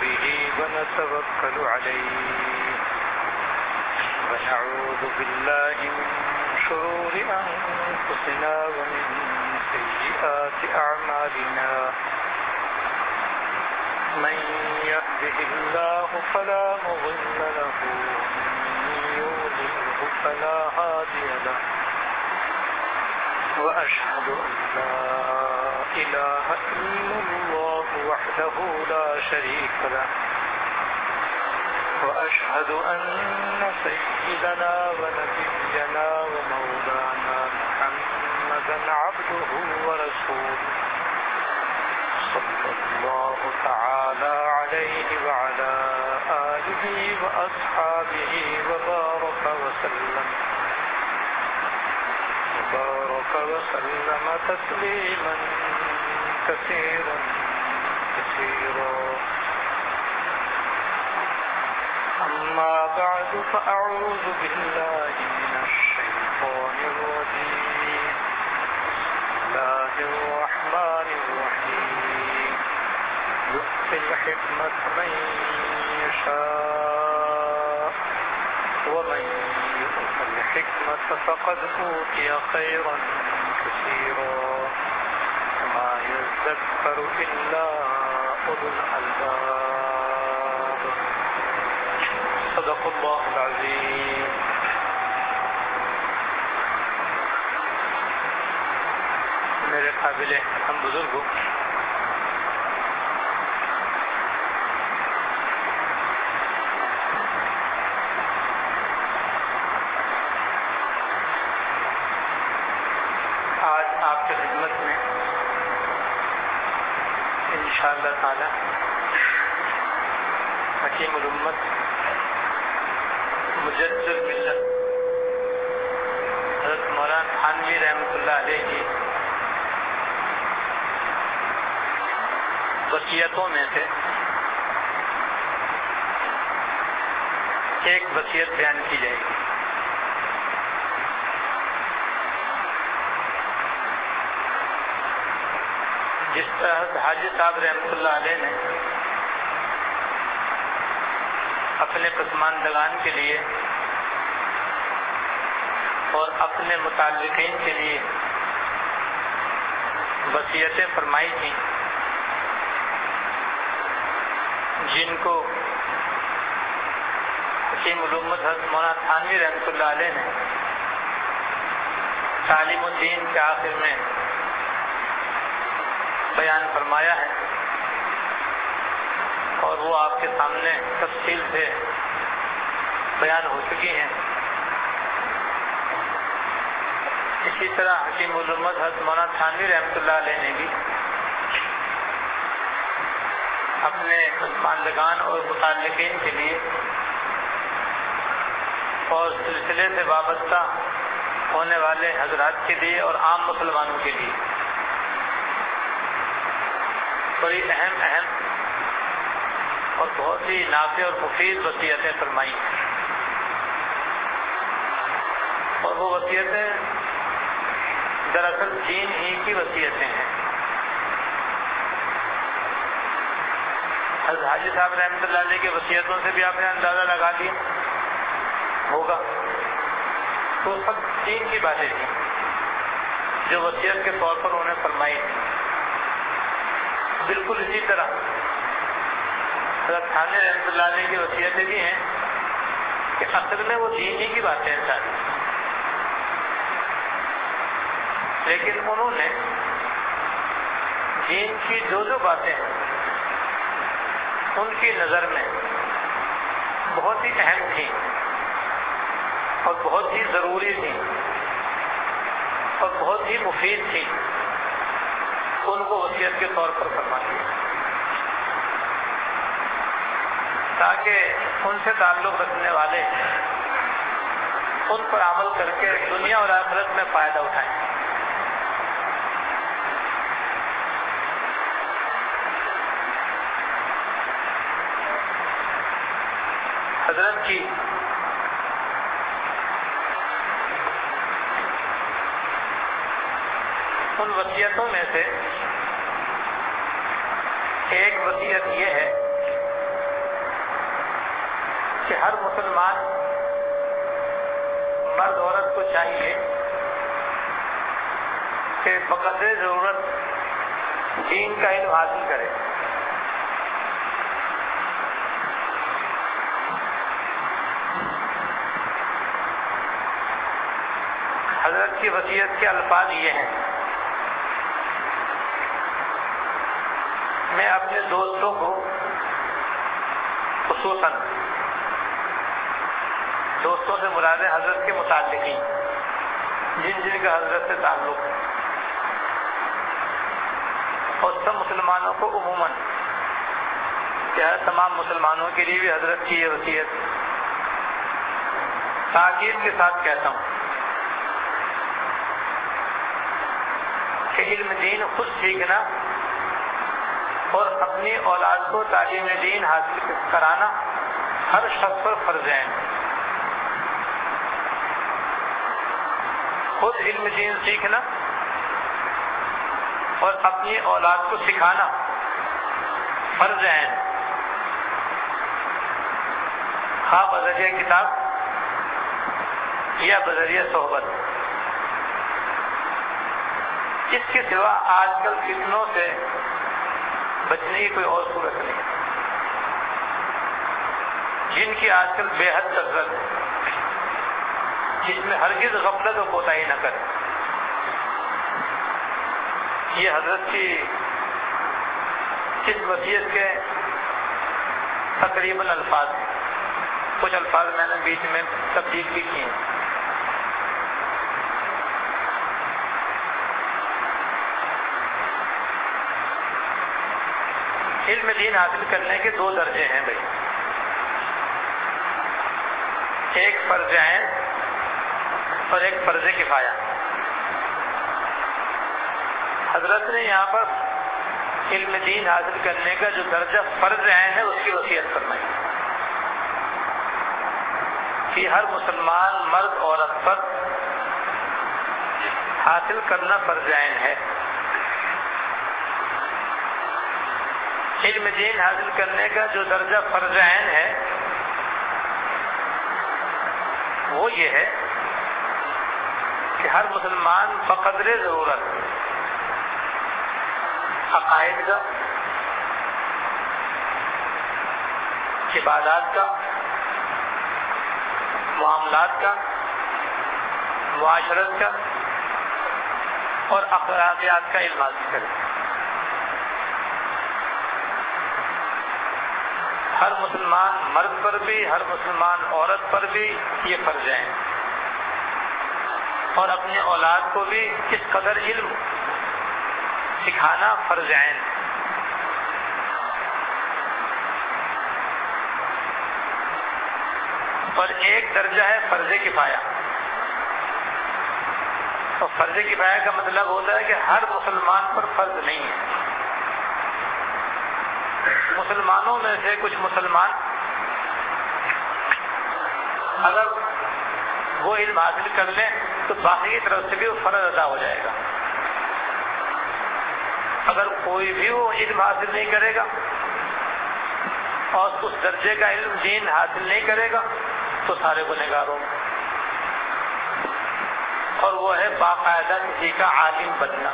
به ونتوكل عليه ونعوذ بالله من شرور أنفسنا ومن سيئات أعمالنا من يهده الله فلا مضل له ومن يضلله فلا هادي له وأشهد أن لا إله إلا الله وحده لا شريك له وأشهد أن سيدنا ونبينا ومولانا محمدا عبده ورسوله صلى الله تعالى عليه وعلى آله وأصحابه وبارك وسلم تسليما كثيرا أما بعد فأعوذ بالله من الشيطان الرجيم بسم الله الرحمن الرحيم يؤتي الحكمة من يشاء ومن يؤت الحكمة فقد أوتي خيرا كثيرا وما يذكر إلا أولو الألباب صدق الله العظيم. میرے قابل ہم بزرگوں، آج آپ کی خدمت میں انشاءاللہ تعالی حکیم الامت مجدد ملت حضرت مولانا تھانوی رحمۃ اللہ علیہ کی وصیتوں میں سے ایک وصیت بیان کی جائے گی. جس طرح حاجی صاحب رحمۃ اللہ علیہ نے اپنے پسماندگان کے لیے اور اپنے متعلقین کے لیے وصیتیں فرمائی تھیں، جن کو حکیم الامت حضرت مولانا تھانوی رحمۃ اللہ علیہ نے تعلیم الدین کے آخر میں بیان فرمایا ہے، اور وہ آپ کے سامنے تفصیل سے بیان ہو چکی ہیں. اسی طرح حکیم الامت حضرت مولانا تھانوی رحمۃ اللہ علیہ نے بھی اپنے پسماندگان اور متعلقین کے لیے اور سلسلے سے وابستہ ہونے والے حضرات کے لیے اور عام مسلمانوں کے لیے بڑی اہم اور بہت ہی نافع اور مفید وصیتیں فرمائی، اور وہ وصیتیں دراصل دین ہی کی وصیتیں ہیں. حضرت حاجی صاحب رحمۃ اللہ علیہ کی وصیتوں سے بھی آپ نے اندازہ لگا لیا ہوگا، تو سب دین کی باتیں تھیں جو وصیت کے طور پر انہوں نے فرمائی تھی. بالکل اسی طرح حضرت تھانوی رحمۃ اللہ علیہ کی وصیتیں بھی ہیں کہ اصل میں وہ دین ہی کی باتیں ہیں ساری، لیکن انہوں نے دین کی جو باتیں ہیں ان کی نظر میں بہت ہی اہم تھیں اور بہت ہی ضروری تھیں اور بہت ہی مفید تھیں، ان کو وصیت کے طور پر فرما دیا تاکہ ان سے تعلق رکھنے والے ان پر عمل کر کے دنیا اور آخرت میں فائدہ اٹھائیں. حضرت کی ان وصیتوں میں سے ایک وصیت یہ ہے کہ ہر مسلمان مرد عورت کو چاہیے کہ بقدر ضرورت دین کا علم حاصل کرے. حضرت کی وصیت کے الفاظ یہ ہیں. میں اپنے دوستوں کو خصوصاً دوستوں سے مراد ہے حضرت کے متعلقین جن کا حضرت سے تعلق ہے، اور سب مسلمانوں کو عموماً تمام مسلمانوں کے لیے بھی حضرت کی یہ وصیت تاکید کے ساتھ کہتا ہوں کہ علم دین خود سیکھنا اور اپنی اولاد کو تعلیم دین حاصل کرانا ہر شخص پر فرض ہے. خود علم دین سیکھنا اور اپنی اولاد کو سکھانا فرض ہے، خواہ بذریعہ کتاب یا بذریعہ صحبت. اس کے سوا آج کل فتنوں سے بچنے کی کوئی اور صورت نہیں، جن کی آج کل بے حد کثرت ہے، جس میں ہرگز غفلت و کوتاہی نہ کرے. یہ حضرت کی اس وصیت کے تقریباً الفاظ، کچھ الفاظ میں نے بیچ میں تبدیل بھی کیے ہیں. علم دین حاصل کرنے کے دو درجے ہیں بھائی، ایک فرض عین اور ایک فرض کفایہ. حضرت نے یہاں پر علم دین حاصل کرنے کا جو درجہ فرض عین ہے اس کی وصیت فرمائی کہ ہر مسلمان مرد عورت پر حاصل کرنا فرض عین ہے. علم دین حاصل کرنے کا جو درجہ فرض عین ہے وہ یہ ہے کہ ہر مسلمان بقدر ضرورت عقائد کا، عبادات کا، معاملات کا، معاشرت کا اور اخلاقیات کا علم حاصل کرے. ہر مسلمان مرد پر بھی ہر مسلمان عورت پر بھی یہ فرض ہے، اور اپنے اولاد کو بھی اس قدر علم سکھانا فرض عین. اور ایک درجہ ہے فرض کفایہ. تو فرض کفایہ کا مطلب ہوتا ہے کہ ہر مسلمان پر فرض نہیں ہے. مسلمانوں میں سے کچھ مسلمان اگر وہ علم حاصل کر لیں تو باقی کی طرف سے بھی وہ فرض ادا ہو جائے گا. اگر کوئی بھی وہ علم حاصل نہیں کرے گا اور اس درجے کا علم دین حاصل نہیں کرے گا تو سارے گنہگار ہوں گے. اور وہ ہے باقاعدہ کسی کا عالم بننا.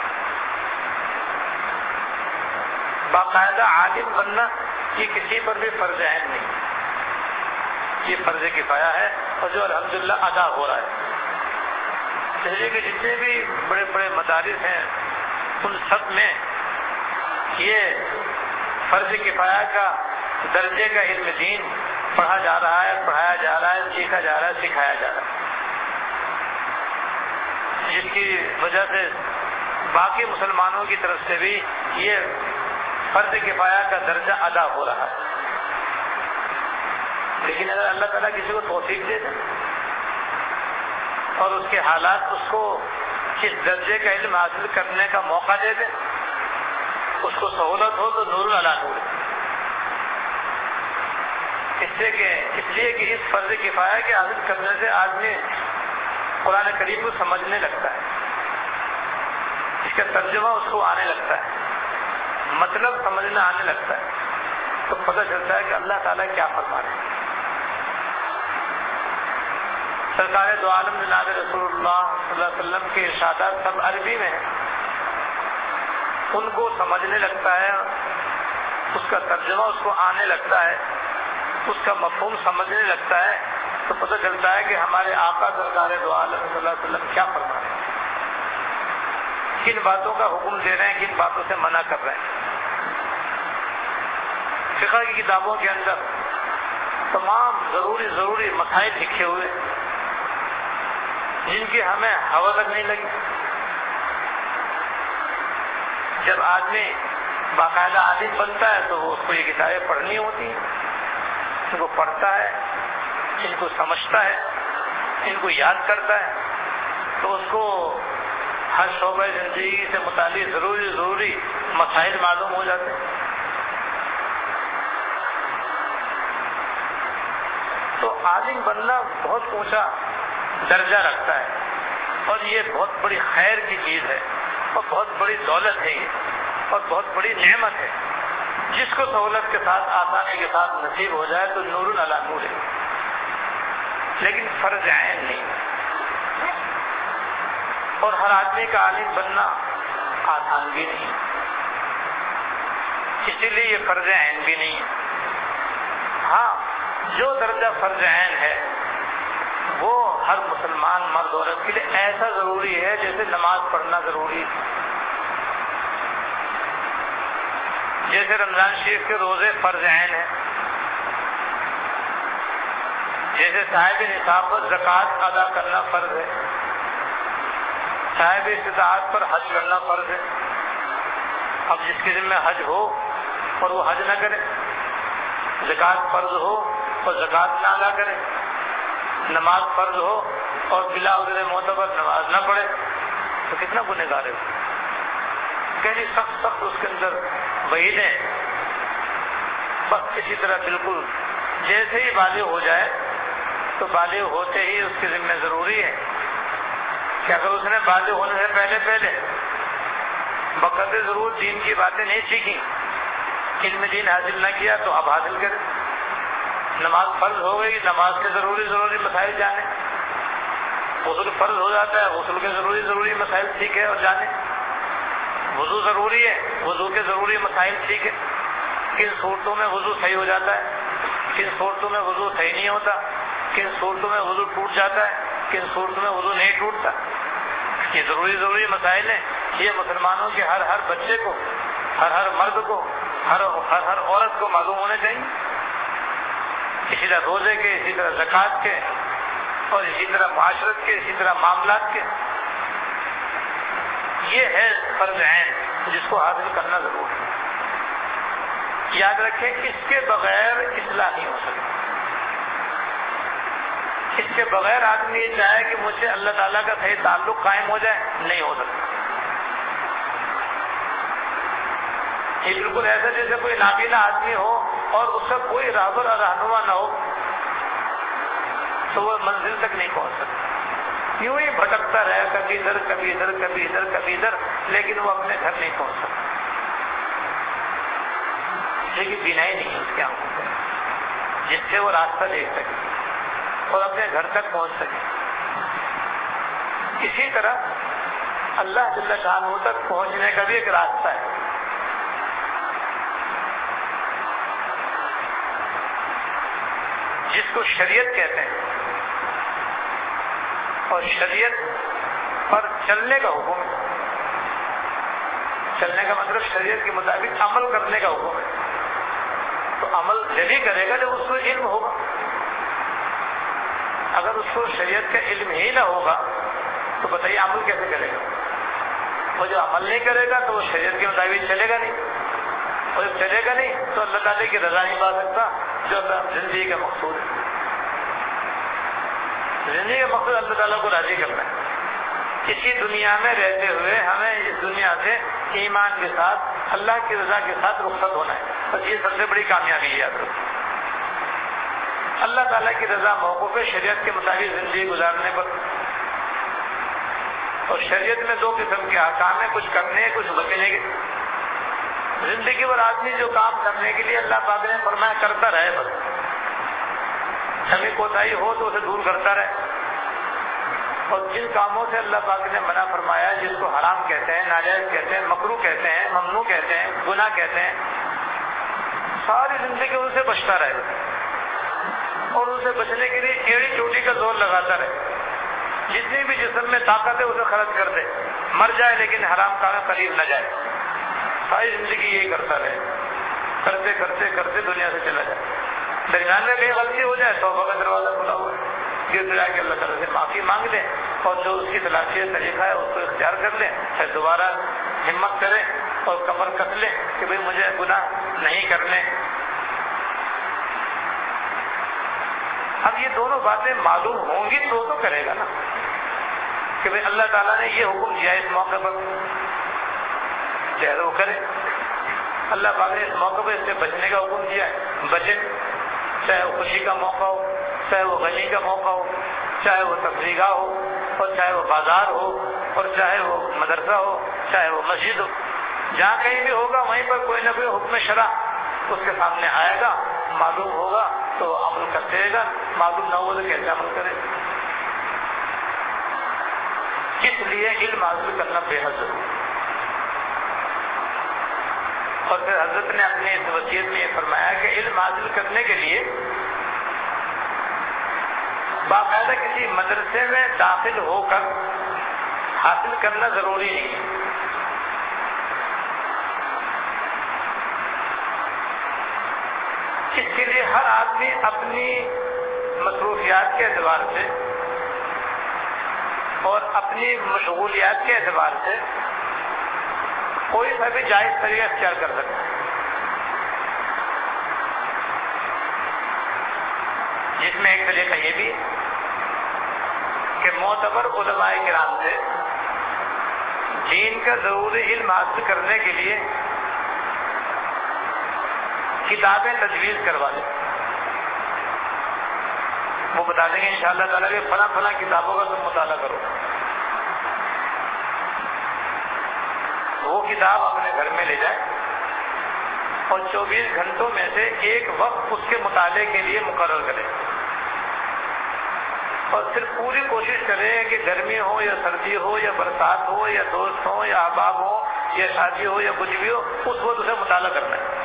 باقاعدہ عالم بننا یہ کسی پر بھی فرض عین نہیں، یہ فرض کفایہ ہے اور جو الحمدللہ ادا ہو رہا ہے. دہلی کے جتنے بھی بڑے بڑے مدارس ہیں ان سب میں یہ فرض کفایہ کا درجے کا علم دین پڑھا جا رہا ہے، پڑھایا جا رہا ہے، سیکھا جا رہا ہے، سکھایا جا رہا ہے، جس کی وجہ سے باقی مسلمانوں کی طرف سے بھی یہ فرض کفایہ کا درجہ ادا ہو رہا ہے. لیکن اگر اللہ تعالیٰ کسی کو توفیق دے دے اور اس کے حالات اس کو اس درجے کا علم حاصل کرنے کا موقع دے دے، اس کو سہولت ہو تو نور العلا نور. اس لیے کہ اس فرض کفایہ کے حاصل کرنے سے آدمی قرآن کریم کو سمجھنے لگتا ہے، اس کا ترجمہ اس کو آنے لگتا ہے، مطلب سمجھنا آنے لگتا ہے، تو پتہ چلتا ہے کہ اللہ تعالیٰ کیا فرما رہے ہیں. سرکار دو عالم جناب رسول اللہ صلی اللہ علیہ وسلم کے ارشادات سب عربی میں ہیں، ان کو سمجھنے لگتا ہے، اس کا ترجمہ اس کو آنے لگتا ہے، اس کا مفہوم سمجھنے لگتا ہے، تو پتہ چلتا ہے کہ ہمارے آقا سرکار دو عالم صلی اللہ علیہ وسلم کیا فرما رہے ہیں، کن باتوں کا حکم دے رہے ہیں، کن باتوں سے منع کر رہے ہیں۔ فقہ کی کتابوں کے اندر تمام ضروری مسائل لکھے ہوئے جن کی ہمیں ہوا تک نہیں لگی۔ جب آدمی باقاعدہ عالم بنتا ہے تو اس کو یہ کتابیں پڑھنی ہوتی ہیں، ان کو پڑھتا ہے، ان کو سمجھتا ہے، ان کو یاد کرتا ہے، تو اس کو ہر شعبہ زندگی سے متعلق ضروری مسائل معلوم ہو جاتے ہیں۔ تو عالم بننا بہت اونچا درجہ رکھتا ہے، اور یہ بہت بڑی خیر کی چیز ہے، اور بہت بڑی دولت ہے یہ، اور بہت بڑی نعمت ہے۔ جس کو سہولت کے ساتھ، آسانی کے ساتھ نصیب ہو جائے تو نور علی نور ہے، لیکن فرض عین نہیں، اور ہر آدمی کا عالم بننا آسان بھی نہیں، اسی لیے یہ فرض عین بھی نہیں ہے۔ ہاں، جو درجہ فرض عین ہے وہ ہر مسلمان مرد عورت کے لیے ایسا ضروری ہے جیسے نماز پڑھنا ضروری ہے، جیسے رمضان شریف کے روزے فرض عین ہیں، جیسے صاحب نصاب پر زکوٰۃ ادا کرنا فرض ہے، صاحب استطاعت پر حج کرنا فرض ہے۔ اب جس کے ذمہ حج ہو اور وہ حج نہ کرے، زکوٰۃ فرض ہو اور زکوٰۃ نہ ادا کرے، نماز فرض ہو اور بلا عذر معتبر نماز نہ پڑھے، تو کتنا گنہگار ہے۔ کہیں سخت اس کے اندر وعید ہے۔ بس اسی طرح بالکل جیسے ہی بالغ ہو جائے تو بالغ ہوتے ہی اس کے ذمہ ضروری ہے کہ اگر اس نے بالغ ہونے سے پہلے بقدر ضرور دین کی باتیں نہیں سیکھی، علم دین حاصل نہ کیا، تو اب حاصل کرے۔ نماز فرض ہو گئی، نماز کے ضروری مسائل جانے، غسل فرض ہو جاتا ہے، غسل کے ضروری مسائل سیکھے اور جانے، وضو ضروری ہے، وضو کے ضروری مسائل سیکھے، کن صورتوں میں وضو صحیح ہو جاتا ہے، کن صورتوں میں وضو صحیح نہیں ہوتا، کن صورتوں میں وضو ٹوٹ جاتا ہے، کن صورتوں میں وضو نہیں ٹوٹتا، یہ ضروری مسائل ہیں۔ یہ مسلمانوں کے ہر بچے کو، ہر مرد کو، ہر عورت کو معلوم ہونے چاہیے۔ اسی طرح روزے کے، اسی طرح زکوٰۃ کے، اور اسی طرح معاشرت کے، اسی طرح معاملات کے، یہ ہے فرض عین جس کو حاصل کرنا ضروری ہے۔ یاد رکھیں، اس کے بغیر اصلاح نہیں ہو سکتی۔ اس کے بغیر آدمی یہ چاہے کہ مجھ سے اللہ تعالیٰ کا صحیح تعلق قائم ہو جائے، نہیں ہو سکتا۔ یہ بالکل ایسا جیسے کوئی نابینا آدمی ہو اور اس کا کوئی راہبر اور رہنما نہ ہو تو وہ منزل تک نہیں پہنچ سکتا، یوں ہی بھٹکتا رہے، کبھی ادھر کبھی ادھر، کبھی ادھر کبھی ادھر، لیکن وہ اپنے گھر نہیں پہنچ سکتا، لیکن بینائی نہیں ہے اس کے آنکھوں پہ جس سے وہ راستہ دیکھ سکے اور اپنے گھر تک پہنچ سکے۔ اسی طرح اللہ جل شانہ تک پہنچنے کا بھی ایک راستہ ہے۔ جس کو شریعت کہتے ہیں، اور شریعت پر چلنے کا حکم ہے۔ چلنے کا مطلب شریعت کے مطابق عمل کرنے کا حکم ہے۔ تو عمل جبھی کرے گا جب اس کو علم ہوگا۔ اگر اس کو شریعت کا علم ہی نہ ہوگا تو بتائیے عمل کیسے کرے گا؟ وہ جو عمل نہیں کرے گا تو وہ شریعت کے مطابق چلے گا نہیں، اور جب چلے گا نہیں تو اللہ تعالیٰ کی رضا نہیں پا سکتا، جو زندگی کا مقصود ہے۔ زندگی کا مقصد اللہ تعالیٰ کو راضی کرنا ہے۔ اسی دنیا میں رہتے ہوئے ہمیں اس دنیا سے ایمان کے ساتھ، اللہ کی رضا کے ساتھ رخصت ہونا ہے، بس یہ سب سے بڑی کامیابی ہے۔ یاد رکھو، اللہ تعالیٰ کی رضا موقع پہ شریعت کے مطابق زندگی گزارنے پر۔ اور شریعت میں دو قسم کے احکام ہیں، کچھ کرنے، کچھ بچنے کے۔ زندگی پر آدمی جو کام کرنے کے لیے اللہ پاک نے فرمایا کرتا رہے، بس کمی کوتاہی ہو تو اسے دور کرتا رہے، اور جن کاموں سے اللہ پاک نے منع فرمایا، جس کو حرام کہتے ہیں، ناجائز کہتے ہیں، مکروہ کہتے ہیں، ممنوع کہتے ہیں، گناہ کہتے ہیں، ساری زندگی ان سے بچتا رہے اور ان سے بچنے کے لیے ایڑی چوٹی کا زور لگاتا رہے، جتنی بھی جسم میں طاقت ہے اسے خرچ کر دے، مر جائے لیکن حرام کام قریب نہ جائے، ساری زندگی یہی کرتا رہے، کرتے کرتے کرتے دنیا سے چلا جائے، درمیان میں کہیں غلطی ہو جائے توبہ کا دروازہ کھلا ہوا ہے، گر جا کے اللہ تعالیٰ سے معافی مانگ لیں اور جو اس کی تلاشی طریقہ ہے اس کو اختیار کر لیں، پھر دوبارہ ہمت کریں اور کمر کس لیں کہ بھئی مجھے گناہ نہیں کرنے۔ اب یہ دونوں باتیں معلوم ہوں گی تو کرے گا نا کہ بھئی اللہ تعالیٰ نے یہ حکم دیا اس موقع پر، چاہے وہ کرے، اللہ پاک نے اس موقع پر اس سے بچنے کا حکم دیا ہے، بچے، چاہے وہ خوشی کا موقع ہو، چاہے وہ غمی کا موقع ہو، چاہے وہ تفریح گاہ ہو، اور چاہے وہ بازار ہو، اور چاہے وہ مدرسہ ہو، چاہے وہ مسجد ہو، جہاں کہیں بھی ہوگا وہیں پر کوئی نہ کوئی حکم شرع اس کے سامنے آئے گا، معلوم ہوگا تو عمل کرتے رہے گا، معلوم نہ ہو تو کیسے عمل کرے گا۔ اس لیے علم حاصل کرنا بے حد ضروری ہے۔ اور پھر حضرت نے اپنی اس وصیت میں یہ فرمایا کہ علم حاصل کرنے کے لیے باقاعدہ کسی مدرسے میں داخل ہو کر حاصل کرنا ضروری نہیں ہے۔ اس کے لیے ہر آدمی اپنی مصروفیات کے اعتبار سے اور اپنی مشغولیات کے اعتبار سے کوئی سا بھی جائز طریقہ اختیار کر سکتا ہے، جس میں ایک طریقہ یہ بھی ہے کہ معتبر علماء کرام سے دین کا ضروری علم حاصل کرنے کے لیے کتابیں تجویز کروا دیں، وہ بتا دیں گے انشاءاللہ تعالیٰ کہ فلاں فلاں کتابوں کا تم مطالعہ کرو، وہ کتاب اپنے گھر میں لے جائیں اور 24 گھنٹوں میں سے ایک وقت اس کے مطالعے کے لیے مقرر کریں، اور پھر پوری کوشش کریں کہ گرمی ہو یا سردی ہو یا برسات ہو یا دوست ہو یا احباب ہو یا شادی ہو یا کچھ بھی ہو، اس وقت اسے مطالعہ کرنا ہے،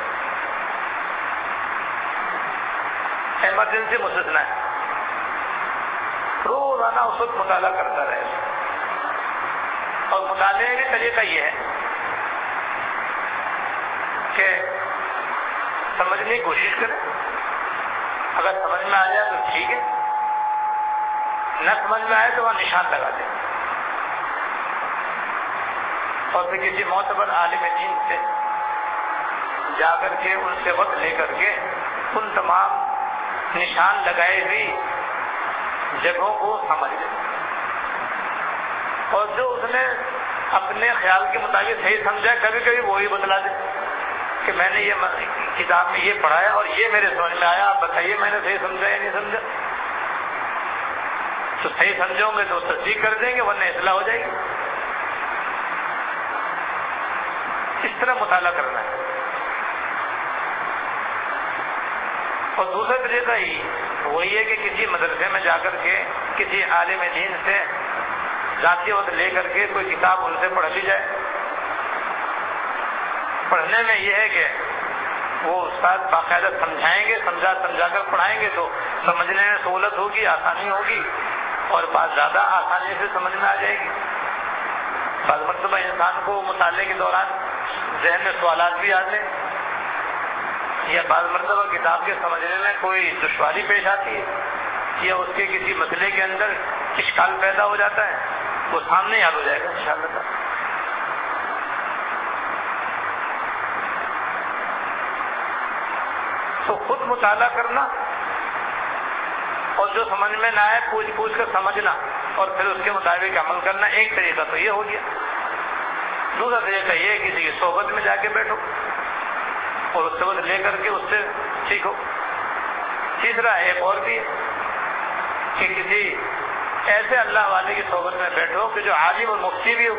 ایمرجنسی مستثنیٰ ہے، روزانہ اس وقت مطالعہ کرتا رہے۔ اور مطالعے کا طریقہ یہ ہے کہ سمجھنے کی کوشش کریں، اگر سمجھ میں آ جائے تو ٹھیک ہے، نہ سمجھ میں آئے تو وہاں نشان لگا دیں، اور پھر کسی معتبر عالم دین سے جا کر کے ان سے وقت لے کر کے ان تمام نشان لگائے ہوئی جگہوں کو سمجھ لیں، اور جو اس نے اپنے خیال کے مطابق صحیح سمجھا، کبھی کبھی وہی بتلا دے کہ میں نے یہ کتاب میں یہ پڑھا ہے اور یہ میرے سمجھ میں آیا، آپ بتائیے میں نے صحیح سمجھا یا نہیں سمجھا، تو صحیح سمجھو گے تو تصدیق کر دیں گے، ورنہ اصلاح ہو جائے گی۔ اس طرح مطالعہ کرنا ہے۔ اور دوسرا طریقہ ہی وہی ہے کہ کسی مدرسے میں جا کر کے کسی عالم دین سے ذاتی وقت لے کر کے کوئی کتاب ان سے پڑھ لی جائے۔ پڑھنے میں یہ ہے کہ وہ استاد باقاعدہ سمجھائیں گے، سمجھا کر پڑھائیں گے تو سمجھنے میں سہولت ہوگی، آسانی ہوگی، اور بات زیادہ آسانی سے سمجھ میں آ جائے گی۔ بعض مرتبہ انسان کو مطالعے کے دوران ذہن میں سوالات بھی آتے ہیں، یا بعض مرتبہ کتاب کے سمجھنے میں کوئی دشواری پیش آتی ہے، یا اس کے کسی مسئلے کے اندر اشکال پیدا ہو جاتا ہے، وہ سامنے حل ہو جائے گا انشاءاللہ تعالی۔ تو خود مطالعہ کرنا اور جو سمجھ میں نہ آئے پوچھ کر سمجھنا اور پھر اس کے مطابق عمل کرنا، ایک طریقہ تو یہ ہو گیا۔ دوسرا طریقہ یہ ہے کسی کی صحبت میں جا کے بیٹھو اور اس صحبت لے کر کے اس سے سیکھو۔ تیسرا ایک اور بھی ہے کہ کسی ایسے اللہ والے کی صحبت میں بیٹھو کہ جو عالم اور مفتی بھی ہو،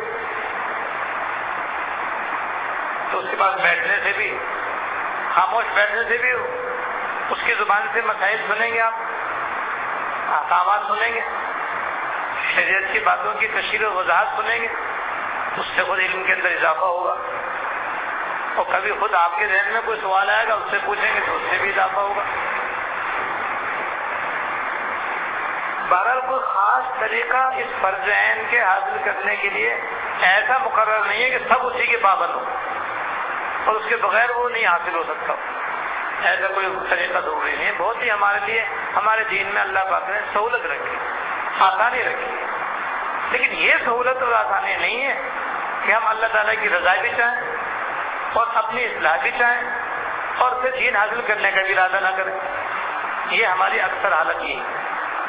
تو اس کے پاس بیٹھنے سے بھی، خاموش بیٹھنے سے بھی ہو، اس کی زبان سے مسائل سنیں گے، آپ احکامات سنیں گے، شریعت کی باتوں کی تشریح و وضاحت سنیں گے، اس سے خود علم کے اندر اضافہ ہوگا، اور کبھی خود آپ کے ذہن میں کوئی سوال آئے گا، اس سے پوچھیں گے تو اس سے بھی اضافہ ہوگا۔ بہرحال کوئی خاص طریقہ اس فرض عین کے حاصل کرنے کے لیے ایسا مقرر نہیں ہے کہ سب اسی کے پابند ہوں اور اس کے بغیر وہ نہیں حاصل ہو سکتا، ایسا کوئی طریقہ ضروری نہیں ہے۔ بہت ہی ہمارے لیے ہمارے دین میں اللہ پاک نے سہولت رکھی، آسانی رکھی، لیکن یہ سہولت اور آسانی نہیں ہے کہ ہم اللہ تعالیٰ کی رضا بھی چاہیں اور اپنی اصلاح بھی چاہیں اور پھر دین حاصل کرنے کا بھی ارادہ نہ کریں۔ یہ ہماری اکثر حالت یہی ہے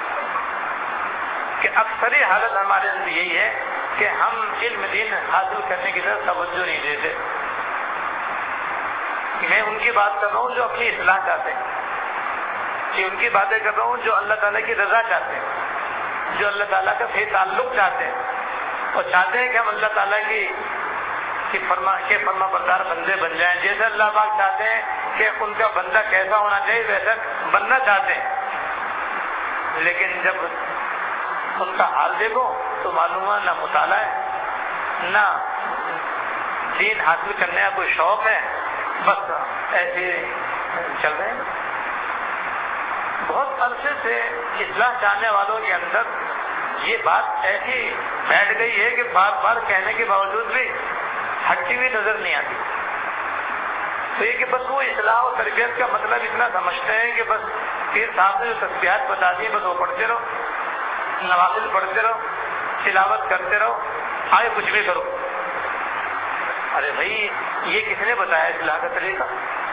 کہ اکثری حالت ہمارے اندر یہی ہے کہ ہم علم دین حاصل کرنے کی طرف توجہ نہیں دیتے۔ میں ان کی بات کر رہا ہوں جو اپنی اصلاح چاہتے ہیں، کہ ان کی باتیں کر رہا ہوں جو اللہ تعالیٰ کی رضا چاہتے ہیں، جو اللہ تعالیٰ کا صحیح تعلق چاہتے ہیں اور چاہتے ہیں کہ ہم اللہ تعالیٰ کی فرما بردار بندے بن جائیں، جیسے اللہ پاک چاہتے ہیں کہ ان کا بندہ کیسا ہونا چاہیے ویسا بننا چاہتے ہیں، لیکن جب ان کا حال دیکھو تو معلوم ہے نہ مطالعہ ہے، نہ دین حاصل کرنے کا کوئی شوق ہے، بس ایسے چل رہے ہیں۔ بہت عرصے سے اصلاح چاہنے والوں کے اندر یہ بات ایسی بیٹھ گئی ہے کہ بار بار کہنے کے باوجود بھی ہٹتی ہوئی نظر نہیں آتی۔ تو یہ کہ بس وہ اصلاح و تربیت کا مطلب اتنا سمجھتے ہیں کہ بس پیر صاحب نے جو تسبیحات بتا دی بس وہ پڑھتے رہو، نوافل پڑھتے رہو، تلاوت کرتے رہو، آئے کچھ بھی کرو۔ ارے بھائی یہ کس نے بتایا اصلاح کا طریقہ؟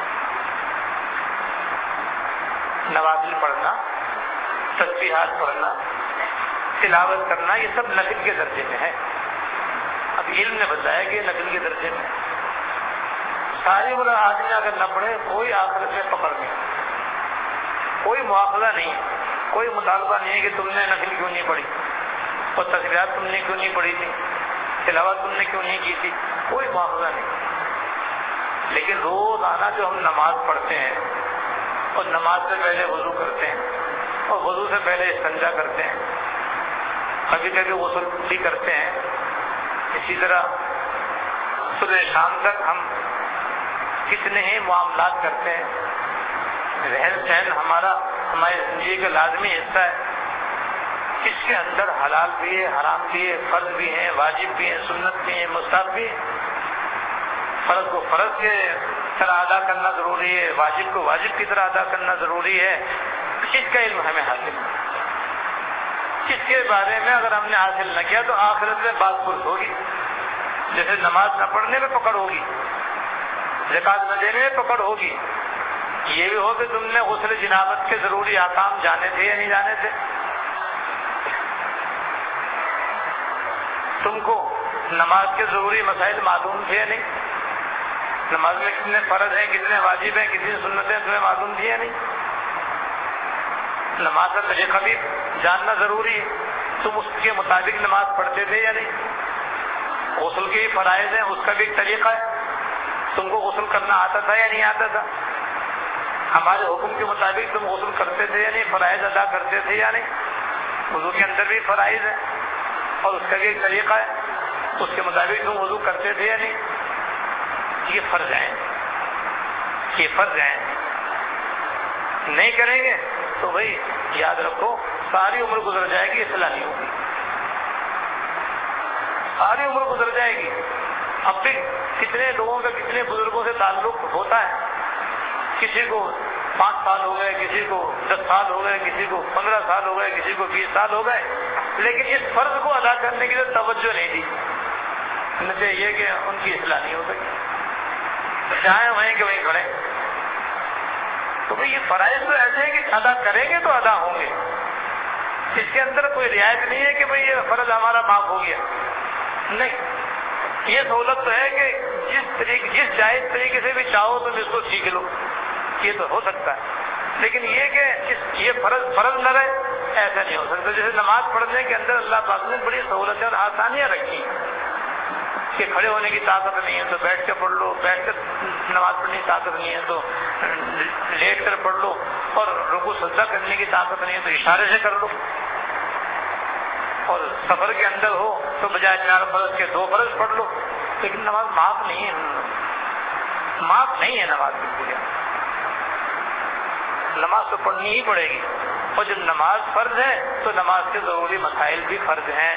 نوافل پڑھنا، تسبیحات پڑھنا، تلاوت کرنا یہ سب نفل کے درجے میں ہے۔ اب علم نے بتایا کہ نفل کے درجے میں ساری عمر آدمی اگر نہ پڑھے کوئی آخرت میں پکڑ نہیں، کوئی مواخذہ نہیں، کوئی مطالبہ نہیں ہے کہ تم نے نفل کیوں نہیں پڑھی اور تسبیحات تم نے کیوں نہیں پڑھی تھی، تلاوت تم نے کیوں نہیں کی تھی، کوئی مواخذہ نہیں۔ لیکن روزانہ جو ہم نماز پڑھتے ہیں اور نماز سے پہلے وضو کرتے ہیں اور وضو سے پہلے استنجا کرتے ہیں، کبھی کبھی غسل بھی کرتے ہیں، اسی طرح صبح شام تک ہم کتنے ہی معاملات کرتے ہیں، رہن سہن ہماری زندگی کا لازمی حصہ ہے، اس کے اندر حلال بھی ہے، حرام بھی ہے، فرض بھی ہیں، واجب بھی ہیں، سنت بھی ہیں، مستحب بھی ہیں۔ فرض کو فرض کے طرح ادا کرنا ضروری ہے، واجب کو واجب کی طرح ادا کرنا ضروری ہے، اس کا علم ہمیں حاصل ہے۔ اس کے بارے میں اگر ہم نے حاصل نہ کیا تو آخرت میں بات پرس ہوگی، جیسے نماز نہ پڑھنے میں پکڑ ہوگی، زکات نہ دینے میں پکڑ ہوگی، یہ بھی ہو کہ تم نے غسل جنابت کے ضروری احکام جانے تھے یا نہیں جانے تھے، تم کو نماز کے ضروری مسائل معلوم تھے یا نہیں، نماز میں کتنے فرض ہیں، کتنے واجب ہیں، کتنی سنتیں تمہیں معلوم تھی یا نہیں، نماز کا طریقہ بھی جاننا ضروری ہے، تم اس کے مطابق نماز پڑھتے تھے یا نہیں، غسل کے بھی فرائض ہیں، اس کا بھی ایک طریقہ ہے، تم کو غسل کرنا آتا تھا یا نہیں آتا تھا، ہمارے حکم کے مطابق تم غسل کرتے تھے یا نہیں، فرائض ادا کرتے تھے یا نہیں، وضو کے اندر بھی فرائض ہے اور اس کا بھی ایک طریقہ ہے، اس کے مطابق تم وضو کرتے تھے یا نہیں، یہ فرض ہیں، یہ فرض ہیں، نہیں کریں گے تو بھائی یاد رکھو ساری عمر گزر جائے گی، اصلاح نہیں ہوگی، ساری عمر گزر جائے گی۔ اب بھی کتنے لوگوں کا کتنے بزرگوں سے تعلق ہوتا ہے، کسی کو 5 سال ہو گئے، کسی کو 10 سال ہو گئے، کسی کو 15 سال ہو گئے، کسی کو 20 سال ہو گئے، لیکن اس فرض کو ادا کرنے کی توجہ نہیں دی، نتیجہ یہ کہ ان کی اصلاح نہیں ہو سکی، جہاں وہیں کہ وہیں کھڑے۔ تو بھئی یہ فرائض تو ایسے ہیں کہ ادا کریں گے تو ادا ہوں گے، اس کے اندر کوئی رعایت نہیں ہے کہ بھئی یہ فرض ہمارا معاف ہو گیا، نہیں، یہ سہولت تو ہے کہ جس جائز طریقے سے بھی چاہو تم اس کو سیکھ لو، یہ تو ہو سکتا ہے، لیکن یہ کہ یہ فرض نہ رہے ایسا نہیں ہو سکتا۔ جیسے نماز پڑھنے کے اندر اللہ پاک نے بڑی سہولتیں اور آسانیاں رکھی کہ کھڑے ہونے کی طاقت نہیں ہے تو بیٹھ کے پڑھ لو، بیٹھ کر نماز پڑھنے کی طاقت نہیں ہے تو لیٹ کر پڑھ لو، اور رکوع سجدہ کرنے کی طاقت نہیں ہے تو اشارے سے کر لو۔ اور سفر کے اندر ہو تو بجائے 4 فرض کے 2 فرض پڑھ لو، لیکن نماز معاف نہیں ہے، معاف نہیں ہے نماز بالکل، نماز تو پڑھنی ہی پڑے گی، اور جب نماز فرض ہے تو نماز کے ضروری مسائل بھی فرض ہیں۔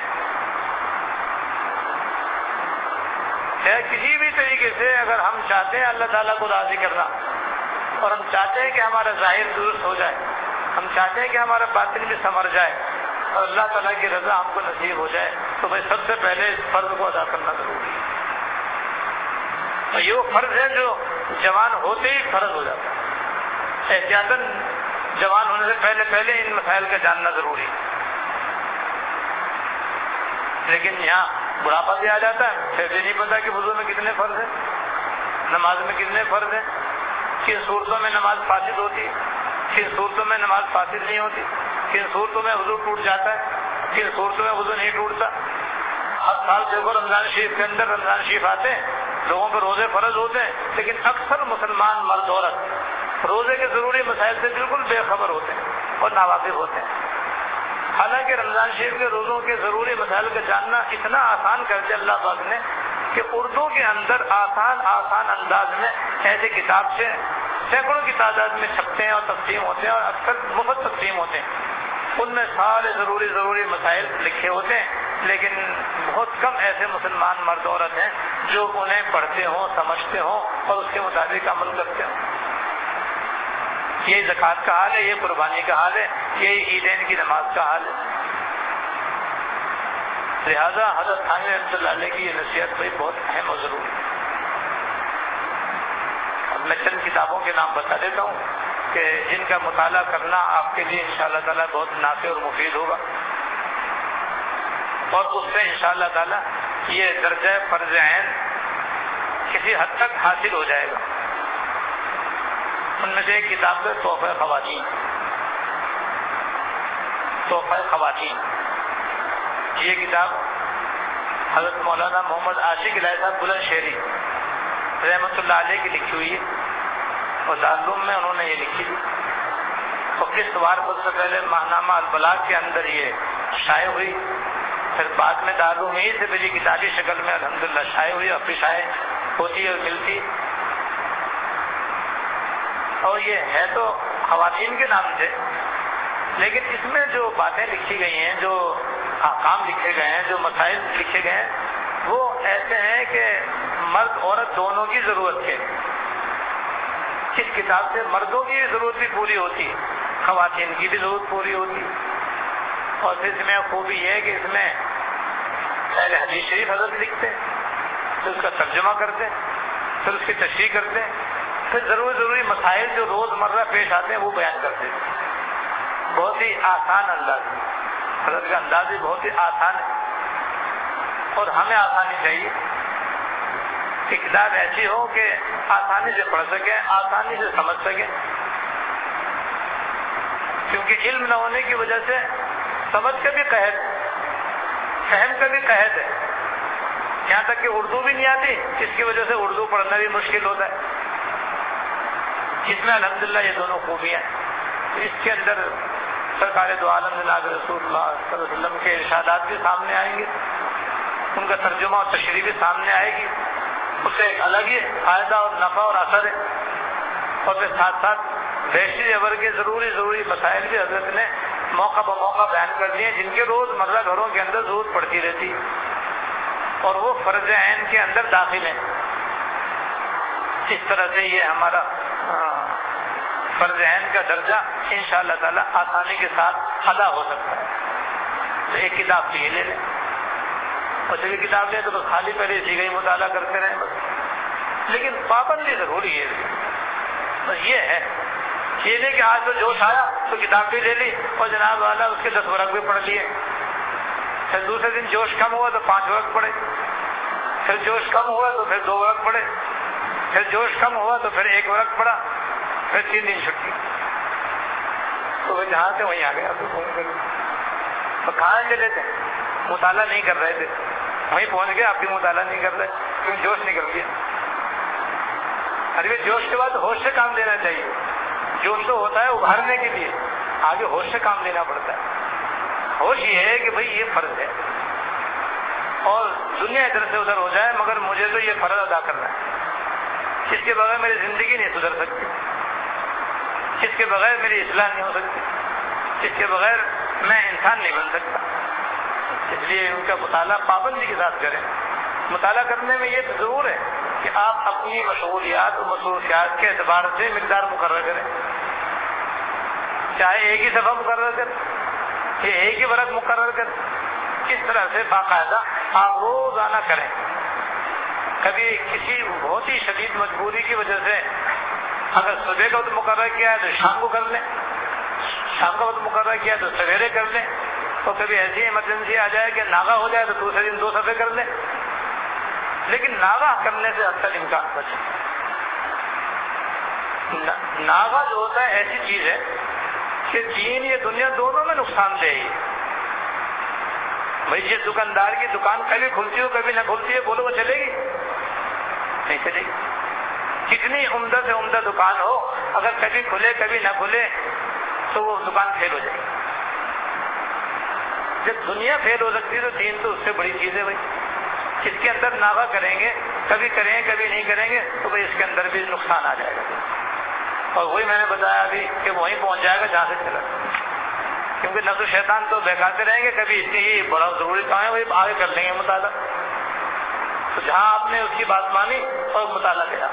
کسی بھی طریقے سے اگر ہم چاہتے ہیں اللہ تعالیٰ کو راضی کرنا، اور ہم چاہتے ہیں کہ ہمارا ظاہر درست ہو جائے، ہم چاہتے ہیں کہ ہمارا باطن بھی سنور جائے اور اللہ تعالیٰ کی رضا ہم کو نصیب ہو جائے، تو بھائی سب سے پہلے اس فرض کو ادا کرنا ضروری ہے۔ اور یہ وہ فرض ہے جو جوان ہوتے ہی فرض ہو جاتا ہے، احتیاطاً جوان ہونے سے پہلے ان مسائل کا جاننا ضروری ہے۔ لیکن یہاں بڑھاپا بھی آ جاتا ہے، پھر بھی نہیں پتا کہ وضو میں کتنے فرض ہیں، نماز میں کتنے فرض ہیں، کن صورتوں میں نماز فاسد ہوتی ہے، کن صورتوں میں نماز فاسد نہیں ہوتی، کن صورتوں میں وضو ٹوٹ جاتا ہے، کن صورتوں میں وضو نہیں ٹوٹتا۔ ہر سال دیکھو رمضان شریف کے اندر رمضان شریف آتے ہیں، لوگوں پہ روزے فرض ہوتے ہیں، لیکن اکثر مسلمان مرد عورت روزے کے ضروری مسائل سے بالکل بے خبر ہوتے ہیں اور ناواقف ہوتے ہیں۔ حالانکہ رمضان شریف کے روزوں کے ضروری مسائل کا جاننا اتنا آسان کر دیا اللہ پاک نے کہ اردو کے اندر آسان انداز میں ایسے کتاب سے سینکڑوں کی تعداد میں چھپتے ہیں اور تقسیم ہوتے ہیں، اور اکثر مفت تقسیم ہوتے ہیں، ان میں سارے ضروری مسائل لکھے ہوتے ہیں، لیکن بہت کم ایسے مسلمان مرد عورت ہیں جو انہیں پڑھتے ہوں، سمجھتے ہوں اور اس کے مطابق عمل کرتے ہوں۔ یہ زکوٰۃ کا حال ہے، یہ قربانی کا حال ہے، یہ عیدین کی نماز کا حال ہے۔ لہذا حضرت تھانوی رحمۃ اللہ علیہ کی یہ نصیحت بھائی بہت اہم اور ضروری ہے۔ اب میں چند کتابوں کے نام بتا دیتا ہوں کہ جن کا مطالعہ کرنا آپ کے لیے انشاءاللہ تعالیٰ بہت نافع اور مفید ہوگا، اور اس سے انشاءاللہ تعالیٰ یہ درجہ فرض عین کسی حد تک حاصل ہو جائے گا۔ ان میں سے ایک کتاب ہے تحفہ خواتین، تحفہ خواتین۔ یہ کتاب حضرت مولانا محمد عاشق الہی صاحب بلند شہری رحمۃ اللہ علیہ کی لکھی ہوئی ہے، اور دارالعلوم میں انہوں نے یہ لکھی تھی، اور قسط وار سب سے پہلے ماہنامہ البلاغ کے اندر یہ شائع ہوئی، پھر بعد میں دارالعلوم ہی سے میری کتابی شکل میں الحمدللہ شائع ہوئی، اور پھر شائع ہوتی اور ملتی، اور یہ ہے تو خواتین کے نام سے، لیکن اس میں جو باتیں لکھی گئی ہیں، جو احکام لکھے گئے ہیں، جو مسائل لکھے گئے ہیں، وہ ایسے ہیں کہ مرد عورت دونوں کی ضرورت ہے۔ اس کتاب سے مردوں کی ضرورت بھی پوری ہوتی ہے، خواتین کی بھی ضرورت پوری ہوتی ہے، اور پھر اس میں خوبی یہ ہے کہ اس میں پہلے حدیث شریف حضرت لکھتے ہیں، پھر اس کا ترجمہ کرتے ہیں، پھر اس کی تشریح کرتے ہیں، پھر ضروری مسائل جو روز مرہ پیش آتے ہیں وہ بیان کرتے ہیں، بہت ہی آسان انداز ہے۔ حضرت کا انداز بھی بہت ہی آسان ہے، اور ہمیں آسانی چاہیے کہ کتاب ایسی ہو کہ آسانی سے پڑھ سکیں، آسانی سے سمجھ سکیں، کیونکہ علم نہ ہونے کی وجہ سے سمجھ کا بھی قحط، فہم کا بھی قحط ہے، یہاں تک کہ اردو بھی نہیں آتی، جس کی وجہ سے اردو پڑھنا بھی مشکل ہوتا ہے۔ اس میں الحمدللہ یہ دونوں خوبیاں ہیں۔ اس کے اندر سرکار دو عالم جناب رسول اللہ صلی اللہ علیہ وسلم کے ارشادات بھی سامنے آئیں گے، ان کا ترجمہ اور تشریح بھی سامنے آئے گی، اس سے ایک الگ ہی فائدہ اور نفع اور اثر ہے، اور پھر ساتھ ساتھ بیشتر عبر کے ضروری مسائل بھی حضرت نے موقع بموقع بیان کر دیے، جن کے روز مرہ گھروں کے اندر ضرورت پڑتی رہتی ہے، اور وہ فرض عین کے اندر داخل ہیں۔ اس طرح سے یہ ہمارا فرض عین کا درجہ انشاءاللہ تعالی آسانی کے ساتھ ادا ہو سکتا ہے۔ تو ایک کتاب تو یہ لے لیں، اور جب یہ کتاب لیں تو بس خالی پہلے اسی کا ہی مطالعہ کرتے رہیں بس، لیکن پابندی ضروری ہے، بس یہ ہے، یہ نہیں کہ آج تو جوش آیا تو کتاب بھی لے لی اور جناب والا اس کے 10 ورق بھی پڑھ لیے، پھر دوسرے دن جوش کم ہوا تو 5 ورق پڑھے، پھر جوش کم ہوا تو پھر 2 ورق پڑھے، پھر جوش کم ہوا تو پھر 1 ورق پڑھا، پھر 3 دن چھٹی، تو وہ جہاں سے وہیں آ گیا، تو کہاں چلے تھے؟ مطالعہ نہیں کر رہے تھے، وہیں پہنچ گئے، آپ بھی مطالعہ نہیں کر رہے کیونکہ جوش نکل گیا۔ ارے جوش کے بعد ہوش سے کام لینا چاہیے، جوش تو ہوتا ہے ابھارنے کے لیے، آگے ہوش سے کام لینا پڑتا ہے۔ ہوش یہ ہے کہ بھئی یہ فرض ہے اور دنیا ادھر سے ادھر ہو جائے مگر مجھے تو یہ فرض ادا کرنا ہے. اس کے بغیر میری زندگی نہیں سدھر سکتی, اس کے بغیر میری اصلاح نہیں ہو سکتی, اس کے بغیر میں انسان نہیں بن سکتا. اس لیے ان کا مطالعہ پابندی کے ساتھ کریں. مطالعہ کرنے میں یہ ضرور ہے کہ آپ اپنی مشغولیات و مصروفیات کے اعتبار سے مقدار مقرر کریں, چاہے ایک ہی صفحہ مقرر کریں یا ایک ہی ورق مقرر کریں. اس طرح سے باقاعدہ آپ روزانہ کریں. کبھی کسی بہت ہی شدید مجبوری کی وجہ سے اگر صبح کا وقت مقرر کیا ہے تو شام کو کر لیں, شام کا وقت مقرر کیا ہے تو سویرے کر لیں, اور کبھی ایسی ایمرجنسی آ جائے کہ ناغہ ہو جائے تو دوسرے دن 2 صفحے کر لیں. لیکن ناغہ کرنے سے اکثر امکان بچے. ناغہ جو ہوتا ہے ایسی چیز ہے کہ دین یہ دنیا دونوں میں نقصان دہ ہے. بھائی جس دکاندار کی دکان کبھی کھلتی ہو کبھی نہ کھلتی ہے, بولو وہ چلے گی؟ نہیں چلے گی. کتنی عمدہ سے عمدہ دکان ہو, اگر کبھی کھلے کبھی نہ کھلے تو وہ دکان فیل ہو جائے گی. جب دنیا فیل ہو سکتی ہے تو دین تو اس سے بڑی چیز ہے. بھائی اس کے اندر ناغہ کریں گے, کبھی کریں گے کبھی نہیں کریں گے, تو بھائی اس کے اندر بھی نقصان آ جائے گا. اور وہی میں نے بتایا ابھی کہ وہیں پہنچ جائے گا جہاں سے چلا, کیونکہ نفس و شیطان تو بہکاتے رہیں گے. کبھی اتنی ہی بڑا ضروری کام ہے وہی آگے کر لیں گے مطالعہ. تو جہاں آپ نے اس کی بات مانی اور مطالعہ کیا,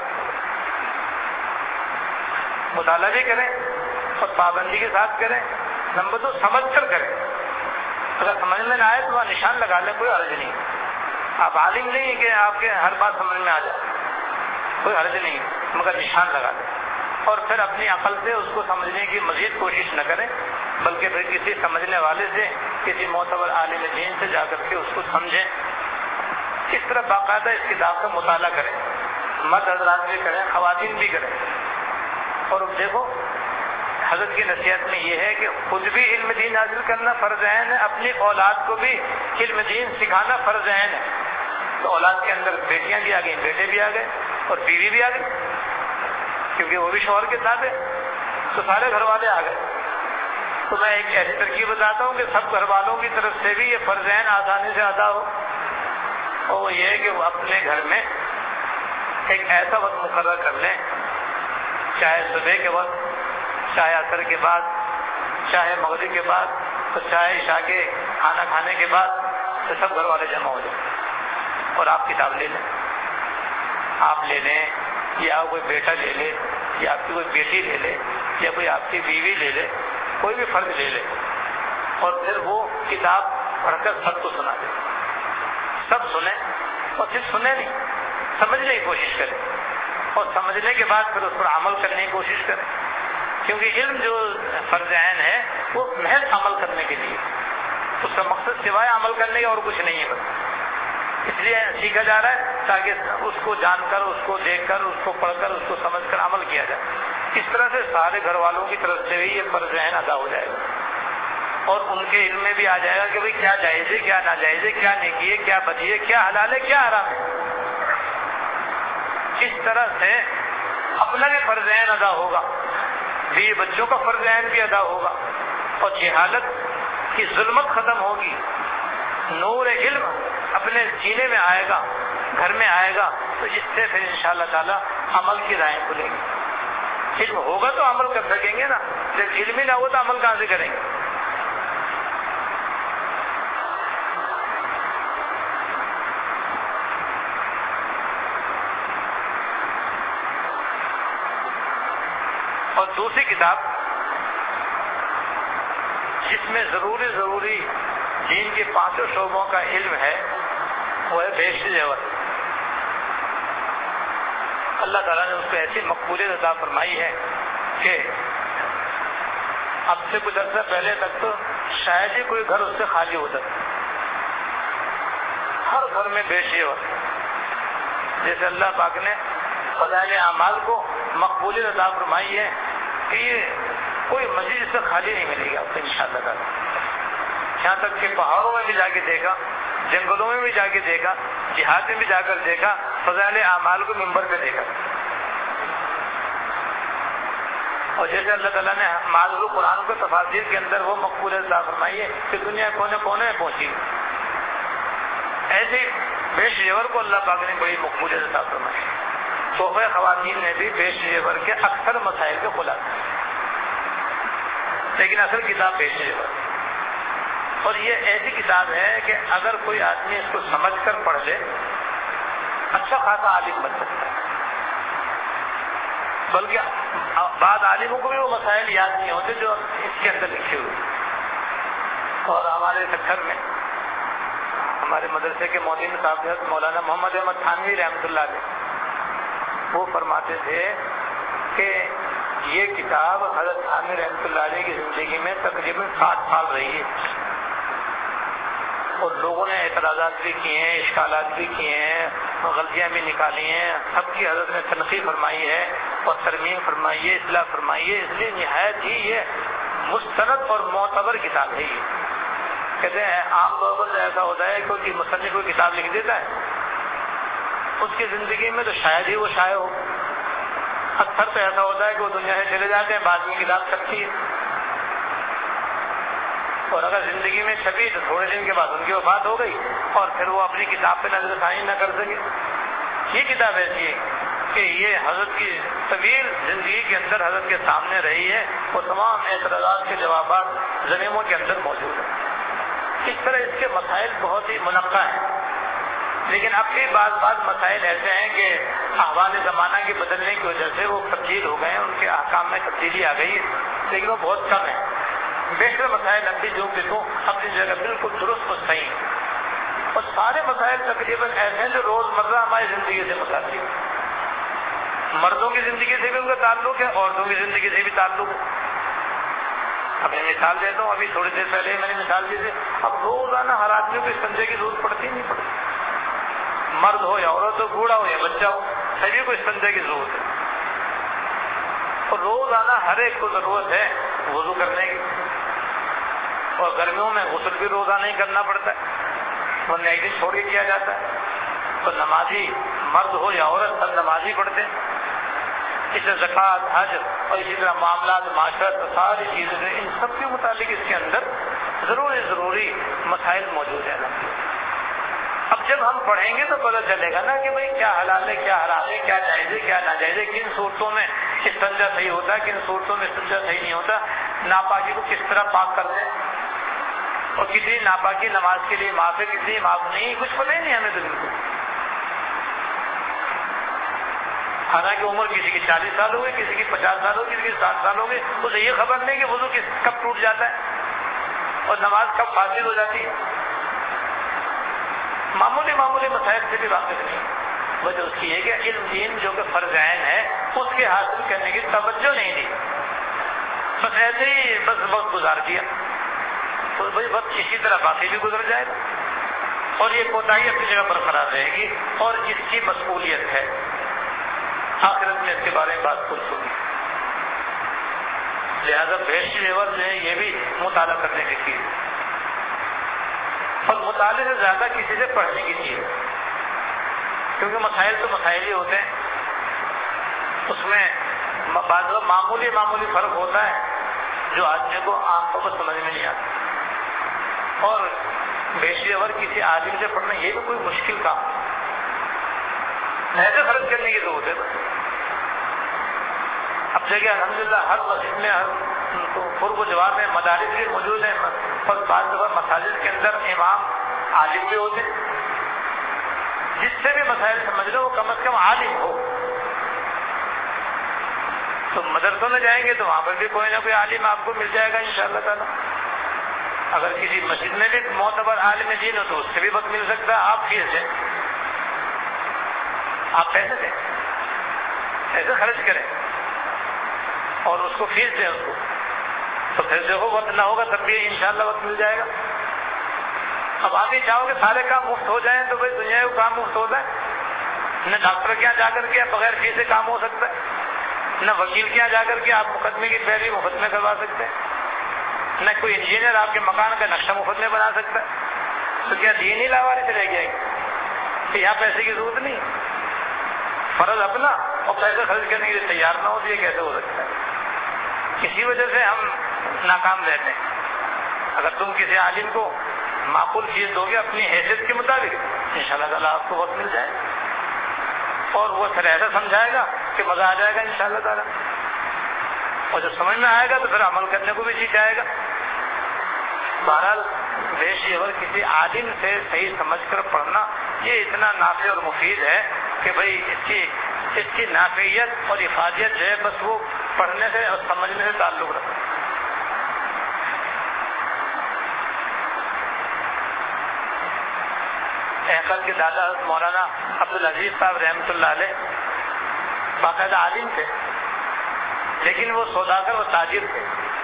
مطالعہ بھی کریں اور پابندی کے ساتھ کریں. نمبر 2 سمجھ کر کریں. اگر سمجھ میں نہ آئے تو وہاں نشان لگا لیں, کوئی حرج نہیں. آپ عالم نہیں کہ آپ کے ہر بات سمجھ میں آ جائے, کوئی حرج نہیں, مگر نشان لگا لیں. اور پھر اپنی عقل سے اس کو سمجھنے کی مزید کوشش نہ کریں, بلکہ پھر کسی سمجھنے والے سے, کسی معتبر عالم دین سے جا کر کے اس کو سمجھیں. اس طرح باقاعدہ اس کتاب کا مطالعہ کریں. مرد حضرات بھی کریں, خواتین بھی کریں. اور اب دیکھو حضرت کی نصیحت میں یہ ہے کہ خود بھی علم دین حاصل کرنا فرض عین ہے, اپنی اولاد کو بھی علم دین سکھانا فرض عین ہے. تو اولاد کے اندر بیٹیاں بھی آ گئیں, بیٹے بھی آ گئے اور بیوی بھی آ گئی, کیونکہ وہ بھی شوہر کے ساتھ ہے, تو سارے گھر والے آ گئے. تو میں ایک ایسی ترکیب بتاتا ہوں کہ سب گھر والوں کی طرف سے بھی یہ فرض عین آسانی سے ادا ہو, اور وہ یہ ہے کہ وہ اپنے گھر میں ایک ایسا وقت مقرر کر لیں, چاہے صبح کے وقت, چاہے عصر کے بعد, چاہے مغرب کے بعد, تو چاہے عشاء کے کھانا کھانے کے بعد, تو سب گھر والے جمع ہو جائیں اور آپ کتاب لے لیں. آپ لے لیں یا کوئی بیٹا لے لے یا آپ کی کوئی بیٹی لے لے یا کوئی آپ کی بیوی لے لے, کوئی بھی فرد لے لے, اور پھر وہ کتاب پڑھ کر سب کو سنا دے. سب سنیں اور صرف سنیں نہیں, سمجھنے کی کوشش کریں, اور سمجھنے کے بعد پھر اس پر عمل کرنے کی کوشش کریں. کیونکہ علم جو فرض عین ہے وہ محض عمل کرنے کے لیے, اس کا مقصد سوائے عمل کرنے کا اور کچھ نہیں ہے. بس اس لیے سیکھا جا رہا ہے تاکہ اس کو جان کر, اس کو دیکھ کر, اس کو پڑھ کر, اس کو سمجھ کر عمل کیا جائے. اس طرح سے سارے گھر والوں کی طرف سے بھی یہ فرض عین ادا ہو جائے گا, اور ان کے علم میں بھی آ جائے گا کہ بھئی کیا جائز ہے, کیا ناجائز ہے, کیا نیکی ہے, کیا بدی ہے, کیا حلال ہے, کیا حرام ہے. اس طرح سے اپنا بھی فرض عین ادا ہوگا, بیوی بچوں کا فرض عین بھی ادا ہوگا, اور جہالت کی ظلمت ختم ہوگی. نور علم اپنے سینے میں آئے گا, گھر میں آئے گا, تو اس سے پھر انشاءاللہ تعالی عمل کی راہیں کھلیں گی. علم ہوگا تو عمل کر سکیں گے نا, جب علم ہی نہ ہو تو عمل کہاں سے کریں گے. اور دوسری کتاب جس میں ضروری دین کے 5 شعبوں کا علم ہے وہ ہے بہشت جوہر. اللہ تعالیٰ نے اس کو ایسی مقبولیت عطا فرمائی ہے کہ اب سے کچھ عرصہ پہلے تک تو شاید ہی کوئی گھر اس سے خالی ہوتا تھا. ہر گھر میں بہشت جوہر. جیسے اللہ پاک نے فضائل اعمال کو مقبولیت عطا فرمائی ہے کہ یہ کوئی مسجد سے خالی نہیں ملے گی آپ کو انشاءاللہ تعالیٰ. یہاں تک کہ پہاڑوں میں بھی جا کے دیکھا, جنگلوں میں بھی جا کے دیکھا, جہاد میں بھی جا کر دیکھا, فضائل اعمال کو منبر پہ دیکھا. اور جیسے اللہ تعالیٰ نے معذور قرآن کو تفاسیر کے اندر وہ مقبولیت عطا فرمائی ہے کہ دنیا کونے کونے میں پہنچی، ایسے بیش زیور کو اللہ پاک نے بڑی مقبولیت عطا فرمائی. تحفہ خواتین نے بھی بیش زیور کے اکثر مسائل کے خلاصے، لیکن اصل کتاب بیش زیور. اور یہ ایسی کتاب ہے کہ اگر کوئی آدمی اس کو سمجھ کر پڑھ لے اچھا خاصا عالم بن سکتا ہے. بلکہ بعض عالموں کو بھی وہ مسائل یاد نہیں ہوتے جو اس کے اندر لکھے ہوئے. اور ہمارے سکھر میں ہمارے مدرسے کے مولوی صاحب مولانا محمد احمد تھانوی رحمۃ اللہ علیہ وہ فرماتے تھے کہ یہ کتاب حضرت تھانوی رحمۃ اللہ علیہ کی زندگی میں تقریباً 60 سال رہی ہے، اور لوگوں نے اعتراضات بھی کیے ہیں، اشکالات بھی کیے ہیں، غلطیاں بھی نکالی ہیں، سب کی حضرت نے تنقید فرمائی ہے اور ترمیم فرمائی ہے، اصلاح فرمائی ہے. اس لیے نہایت ہی یہ مستند اور معتبر کتاب ہے. یہ کہتے ہیں عام طور پر ایسا ہوتا ہے کہ مصنف کوئی کتاب لکھ دیتا ہے، اس کی زندگی میں تو شاید ہی وہ شائع ہو. اکثر تو ایسا ہوتا ہے کہ وہ دنیا سے چلے جاتے ہیں، بعد میں کتاب چھپتی ہے، اور اگر زندگی میں چھپی تو تھوڑے دن کے بعد ان کی وفات ہو گئی اور پھر وہ اپنی کتاب پہ نظر ثانی نہ کر سکے. یہ کتاب ایسی ہے کہ یہ حضرت کی طویل زندگی کے اندر حضرت کے سامنے رہی ہے، اور تمام اعتراضات کے جوابات ضمیموں کے اندر موجود ہیں. اس طرح اس کے مسائل بہت ہی منقع ہیں، لیکن اب بھی بعض مسائل ایسے ہیں کہ احوال زمانہ کے بدلنے کی وجہ سے وہ تبدیل ہو گئے ہیں، ان کے احکام میں تبدیلی آ گئی ہے، لیکن وہ بہت کم ہیں. بیشتر مسائل اب بھی جو دیکھوں اپنی جگہ بالکل درست اور صحیح ہیں، اور سارے مسائل تقریباً ایسے ہیں جو روزمرہ ہماری زندگی سے متاثر ہیں. مردوں کی زندگی سے بھی ان کا تعلق ہے، عورتوں کی زندگی سے بھی تعلق ہے. اب میں مثال دیتا ہوں، ابھی تھوڑی دیر پہلے میں نے مثال دی تھی. اب روزانہ ہر آدمی کو استنجے کی ضرورت پڑتی نہیں پڑتی، مرد ہو یا عورت ہو، بوڑھا ہو یا بچہ ہو، سبھی کو استنجے کی ضرورت ہے. اور روزانہ ہر ایک کو ضرورت ہے وضو کرنے کی، اور گرمیوں میں غسل بھی روزانہ ہی کرنا پڑتا ہے، ورنہ ایک دن چھوڑ کے کیا جاتا ہے. تو نمازی مرد ہو یا عورت سب نمازی پڑھتے ہیں. اس سے زکوٰۃ، حج اور اسی طرح معاملات، معاشرت، ساری چیزیں ان سب کے متعلق اس کے اندر ضروری مسائل موجود ہیں. اب جب ہم پڑھیں گے تو پتہ چلے گا نا کہ بھئی کیا حلال ہے، کیا حرام ہے، کیا جائز ہے، کیا ناجائز ہے، کن صورتوں میں استنجا صحیح ہوتا ہے، کن صورتوں میں استنجا صحیح نہیں ہوتا، ناپاکی کو کس طرح پاک کرتے ہیں، اور کتنی ناپاکی نماز کے لیے معاف ہے، کتنی معاف نہیں، کچھ پتہ ہی نہیں ہمیں تو بالکل. حالانکہ عمر کسی کی 40 سال ہو گئی، کسی کی 50 سال ہو گئی، کسی کی 60 سال ہو گئی، اسے یہ خبر نہیں کہ وضو کب ٹوٹ جاتا ہے اور نماز کب فاسد ہو جاتی ہے. معمولی مسائل سے بھی واقف نہیں. وجہ اس کی ہے کہ علم دین جو کہ فرض عین ہے اس کے حاصل کرنے کی توجہ نہیں دی، بس ایسے ہی بس وقت گزار دیا. تو بھائی وقت اسی طرح باقی بھی گزر جائے گا، اور یہ کوتاہی اپنی جگہ برقرار رہے گی، اور اس کی مسئولیت ہے آخرت میں اس کے بارے میں بات کچھ ہوگی. لہذا بیش زیور جو ہے یہ بھی مطالعہ کرنے کی چیز، اور مطالعے سے زیادہ کسی سے پڑھنے کی چیز، کیونکہ مسائل تو مسائل ہی ہوتے ہیں. اس میں بعض معمولی فرق ہوتا ہے جو آدمی کو عام طور پر سمجھ میں نہیں آتا. اور بیش زیور کسی عالم سے پڑھنا یہ بھی کوئی مشکل کام ایسے خرچ کرنے کی ضرورت ہے. اب جگہ الحمدللہ ہر مسجد میں، ہر قرب و جوار میں مدارس بھی موجود ہیں، اور بعض دفعہ مساجد کے اندر امام عالم بھی ہوتے ہیں. جس سے بھی مسائل سمجھ لو وہ کم از کم عالم ہو. تو مدرسوں میں جائیں گے تو وہاں پر بھی کوئی نہ کوئی عالم آپ کو مل جائے گا انشاءاللہ تعالیٰ. اگر کسی مسجد میں بھی معتبر عالم دین ہو تو اس سے بھی وقت مل سکتا ہے. آپ فیس دیں، آپ پیسے دیں، ایسے خرچ کریں اور اس کو فیس دیں اس کو، تو پھر دیکھو وقت نہ ہوگا تب بھی انشاءاللہ وقت مل جائے گا. اب آپ یہ چاہو کہ سارے کام مفت ہو جائیں تو بھائی دنیا کا کام مفت ہوتا ہے؟ نہ ڈاکٹر کے یہاں جا کر کے بغیر فیس سے کام ہو سکتا ہے، نہ وکیل کے یہاں جا کر کے آپ مقدمے کی پیروی مفت میں کروا سکتے ہیں، نہ کوئی انجینئر آپ کے مکان کا نقشہ مفت میں بنا سکتا ہے. تو کیا دین ہی لاواری سے رہ گیا ہے کہ یہاں پیسے کی ضرورت نہیں؟ فرض اپنا اور پیسے خرچ کرنے کے لیے تیار نہ ہو تو یہ کیسے ہو سکتا ہے؟ کسی وجہ سے ہم ناکام رہتے ہیں. اگر تم کسی عالم کو معقول چیز دو گے اپنی حیثیت کے مطابق، انشاءاللہ تعالیٰ آپ کو وقت مل جائے گا، اور وہ پھر ایسا سمجھائے گا کہ مزہ آ جائے گا انشاءاللہ تعالیٰ، اور جب سمجھ میں آئے گا تو پھر عمل کرنے کو بھی سیکھ جائے گا. بہرحال بیشی اور کسی عالم سے صحیح سمجھ کر پڑھنا یہ اتنا نافع اور مفید ہے کہ بھائی اس کی نافعیت اور افادیت جو ہے بس وہ پڑھنے سے اور سمجھنے سے تعلق رکھتا ہے. احقل کے دادا مولانا عبدالعزیز صاحب رحمۃ اللہ علیہ باقاعدہ عالم تھے، لیکن وہ سوداگر و تاجر تھے،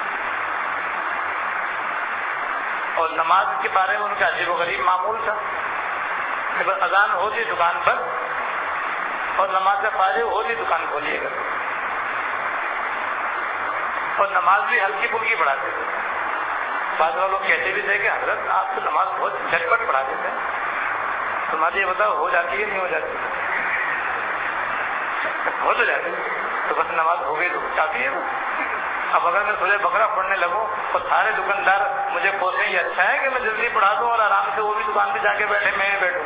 اور نماز کے بارے میں ان کا عجیب و غریب معمول تھا کہ بس اذان ہوتی دکان پر اور نماز سے فارغ ہوتی دکان کھولیے گا، اور نماز بھی ہلکی پھلکی پڑھاتے تھے. بعض لوگ کہتے بھی تھے کہ حضرت آپ تو نماز بہت جھٹپٹ پڑھا دیتے ہیں، تمہاری یہ بتاؤ ہو جاتی ہے نہیں ہو جاتی؟ ہو تو جاتی تو بس نماز ہو گئی تو کافی ہے. اب اگر میں سورہ بقرہ پڑھنے لگوں تو سارے دکاندار مجھے پوچھیں یہ اچھا ہے کہ میں جلدی پڑھا دوں اور آرام سے وہ بھی دکان پہ جا کے بیٹھے میں بیٹھوں.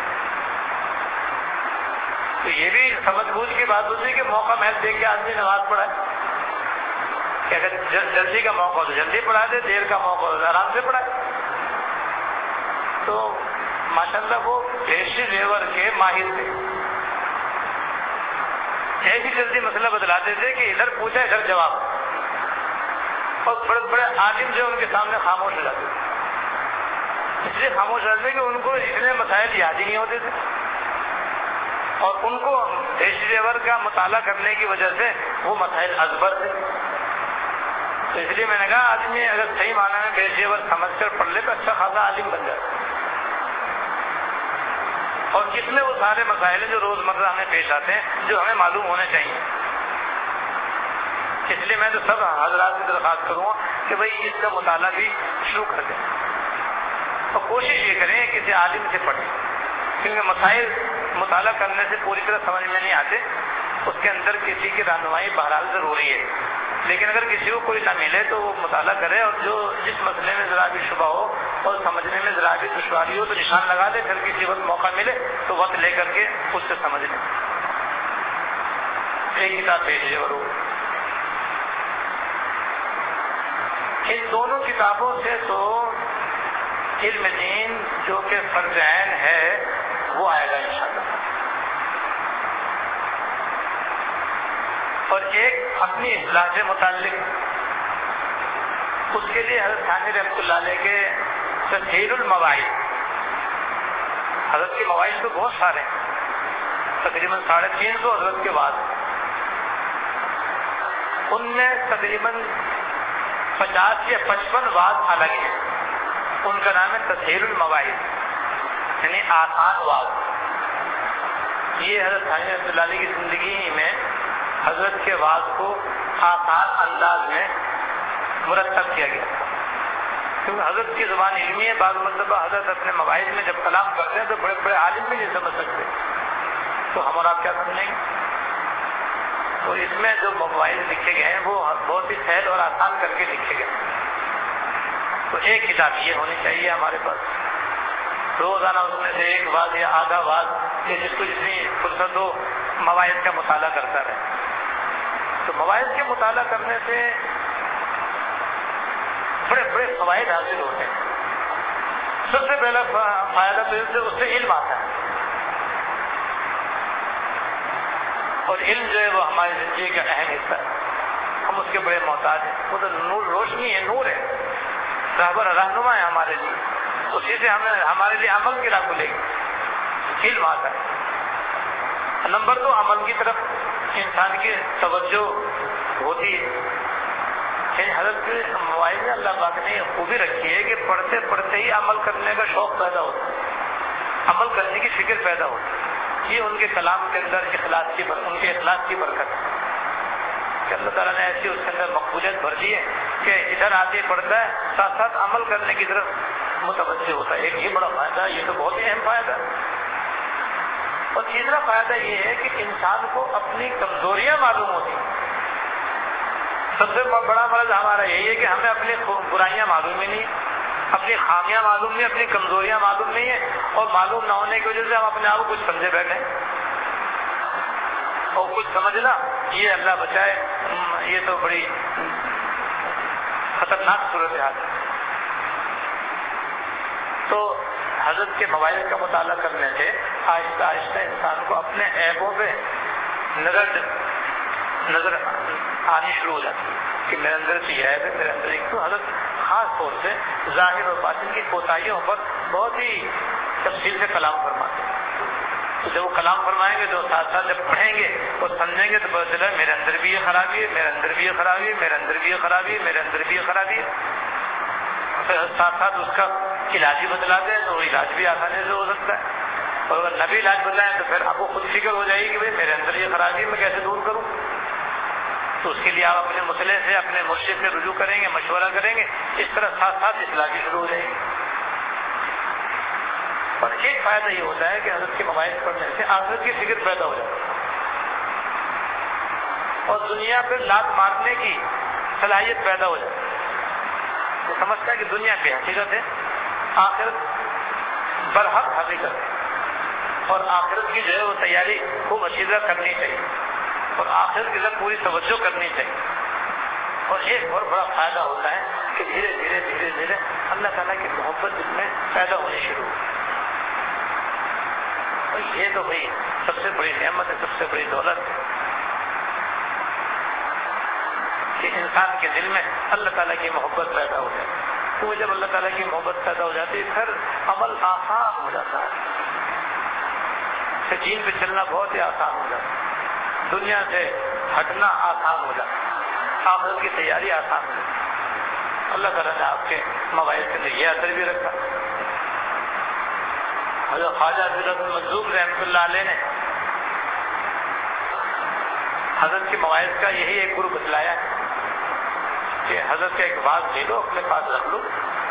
تو یہ بھی سمجھ بوجھ کی بات ہوتی ہے کہ موقع محض دیکھ کے آدمی نماز پڑھائے کہ اگر جلدی کا موقع ہو تو جلدی پڑھا دے، دیر کا موقع ہو تو آرام سے پڑھائے. تو ماشاءاللہ وہ دیشی زیور کے ماہر تھے، ایسی جلدی مسئلہ بدلاتے تھے کہ ادھر پوچھا ادھر جواب، اور بڑے بڑے عالم جو ان کے سامنے خاموش ہو جاتے تھے. اس لیے خاموش ہو جاتے کہ ان کو اتنے مسائل یاد ہی نہیں ہوتے تھے، اور ان کو دیشی زیور کا مطالعہ کرنے کی وجہ سے وہ مسائل ازبر تھے. تو اس لیے میں نے کہا آدمی اگر صحیح معنی میں دیشی زیور سمجھ کر پڑھ لے تو اچھا خاصا عالم بن جاتا ہے. اور اس میں وہ سارے مسائل جو روزمرہ ہمیں پیش آتے ہیں جو ہمیں معلوم ہونے چاہیے. اس لیے میں تو سب حضرات کی درخواست کروں گا کہ بھائی اس کا مطالعہ بھی شروع کر دیں، اور کوشش یہ کریں کسی عالم سے پڑھیں، کیونکہ مسائل مطالعہ کرنے سے پوری طرح سمجھ میں نہیں آتے، اس کے اندر کسی کی رہنمائی بہرحال ضروری ہے. لیکن اگر کسی کو کوئی نہ ملے تو وہ مطالعہ کرے، اور جو جس مسئلے میں ذرا بھی شبہ ہو اور سمجھنے میں ذرا بھی دشواری ہو تو نشان لگا دے، پھر کسی وقت موقع ملے تو وقت لے کر کے اس سے سمجھ لیں. ایک کتاب پیش ضرور. ان دونوں کتابوں سے تو علم دین جو کہ فرض عین ہے وہ آئے گا انشاءاللہ. اور ایک اپنی اصلاح سے متعلق، اس کے لیے حضرت ثانی رحمۃ اللہ علیہ کے تسہیل المواعظ، حضرت کے مواعظ تو بہت سارے ہیں، تقریباً 350 حضرت کے بعد، ان میں تقریباً 50 یا 55 واعظ الگ ہیں. ان کا نام ہے تسہیل المواعظ، یعنی آسان واعظ. یہ حضرت ثانی رحمۃ اللہ علیہ کی زندگی میں حضرت کے واعظ کو آسان انداز میں مرتب کیا گیا تھا، کیونکہ حضرت کی زبان علمی ہے. بعض مرتبہ حضرت اپنے مواعظ میں جب کلام کرتے ہیں تو بڑے بڑے عالم بھی نہیں سمجھ سکتے، تو ہم اور آپ کیا سمجھیں گے. تو اس میں جو مواعظ لکھے گئے ہیں وہ بہت ہی سہل اور آسان کر کے لکھے گئے. تو ایک کتاب یہ ہونی چاہیے ہمارے پاس، روزانہ اس میں سے ایک واعظ یا آدھا واعظ، جس کو جتنی فرصت ہو مواعظ کا مطالعہ کرتا رہے. تو مواعظ کے مطالعہ کرنے سے بڑے بڑے فوائد حاصل ہوتے ہیں. سب سے پہلا فائدہ تو اس سے علم آتا ہے، اور علم جو ہے وہ ہماری زندگی کا اہم حصہ ہے. ہم اس کے بڑے محتاج ہیں. وہ تو نور، روشنی ہے، نور ہے، رہبر رہنما ہے ہمارے لیے. اسی سے ہمیں ہمارے لیے عمل کی راہ کھلے گی. علم آتا ہے. نمبر 2، عمل کی طرف انسان کی توجہ ہوتی ہے. حضرت کے مواعظ میں اللہ پاک نے خوبی رکھی ہے کہ پڑھتے پڑھتے ہی عمل کرنے کا شوق پیدا ہوتا ہے، عمل کرنے کی فکر پیدا ہوتی ہے. یہ ان کے کلام کے اندر ان کے اخلاص کی برکت ہے کہ اللہ تعالیٰ نے ایسی اس کے اندر مقبولیت بھر دی ہے کہ ادھر آدمی پڑھتا ہے ساتھ ساتھ عمل کرنے کی طرف متوجہ ہوتا ہے. ایک یہ بڑا فائدہ ہے، یہ تو بہت ہی اہم فائدہ ہے. اور تیسرا فائدہ یہ ہے کہ انسان کو اپنی کمزوریاں معلوم ہوتی ہیں. سب سے بڑا مرض ہمارا یہی ہے کہ ہمیں اپنی برائیاں معلوم ہی نہیں، اپنی خامیاں معلوم نہیں، اپنی کمزوریاں معلوم نہیں ہیں، اور معلوم نہ ہونے کی وجہ سے ہم اپنے آپ کو کچھ سمجھے بیٹھے اور کچھ سمجھنا یہ اللہ بچائے یہ تو بڑی خطرناک صورتحال ہے۔ تو حضرت کے مواعظ کا مطالعہ کرنے سے آہستہ آہستہ انسان کو اپنے عیبوں پہ نظر آنی شروع ہو جاتی ہے کہ میرے اندر تو یہ عیب ہے، میرے اندر ایک تو حضرت خاص طور سے ظاہر اور باطن کی کوتاہیوں پر بہت ہی تفصیل سے کلام فرماتے ہیں۔ تو جب وہ کلام فرمائیں گے تو ساتھ ساتھ جب پڑھیں گے اور سمجھیں گے تو پتہ چلا میرے اندر بھی یہ خرابی ہے، میرے اندر بھی یہ خرابی ہے، میرے اندر بھی یہ خرابی ہے، میرے اندر بھی یہ خرابی ہے۔ پھر ساتھ ساتھ اس کا علاج بھی بتلا دیں تو علاج بھی آسانی سے ہو سکتا ہے، اور اگر نبی علاج بتلائیں تو پھر آپ کو خود فکر ہو جائے گی کہ بھائی میرے اندر یہ خرابی ہے میں کیسے دور کروں۔ تو اس کے لیے آپ اپنے مسئلے سے اپنے مرشد سے رجوع کریں گے، مشورہ کریں گے، اس طرح ساتھ ساتھ اصلاح بھی شروع ہو جائے گی۔ اور ایک فائدہ یہ ہوتا ہے کہ حضرت کے مواعظ پڑھنے سے آخرت کی فکر پیدا ہو جاتی ہے اور دنیا پہ لات مارنے کی صلاحیت پیدا ہو جاتی ہے۔ وہ سمجھتا ہے کہ دنیا بے حقیقت ہے، آخرت برحق حقیقت ہے، اور آخرت کی جو ہے وہ تیاری خوب اچھی طرح کرنی چاہیے اور آخرت کی طرف پوری توجہ کرنی چاہیے۔ اور ایک اور بڑا فائدہ ہوتا ہے کہ دھیرے دھیرے دھیرے دھیرے اللہ تعالیٰ کی محبت دل میں پیدا ہونی شروع ہوئی۔ یہ تو بھائی سب سے بڑی نعمت ہے، سب سے بڑی دولت ہے کہ انسان کے دل میں اللہ تعالیٰ کی محبت پیدا ہو جائے۔ تو جب اللہ تعالیٰ کی محبت پیدا ہو جاتی ہے پھر عمل آسان ہو جاتا ہے، دین پہ چلنا بہت ہی آسان ہو جاتا ہے، دنیا سے ہٹنا آسان ہو جاتا ہے، آخرت کی تیاری آسان ہو جاتی ہے۔ اللہ تعالیٰ نے آپ کے مواعظ کے اندر یہ اثر بھی رکھا۔ حضرت خواجہ حضرت مجذوب رحمۃ اللہ علیہ نے حضرت کے مواعظ کا یہی ایک گروپ بتلایا ہے کہ حضرت کا ایک بات لے لو، اپنے پاس رکھ لو،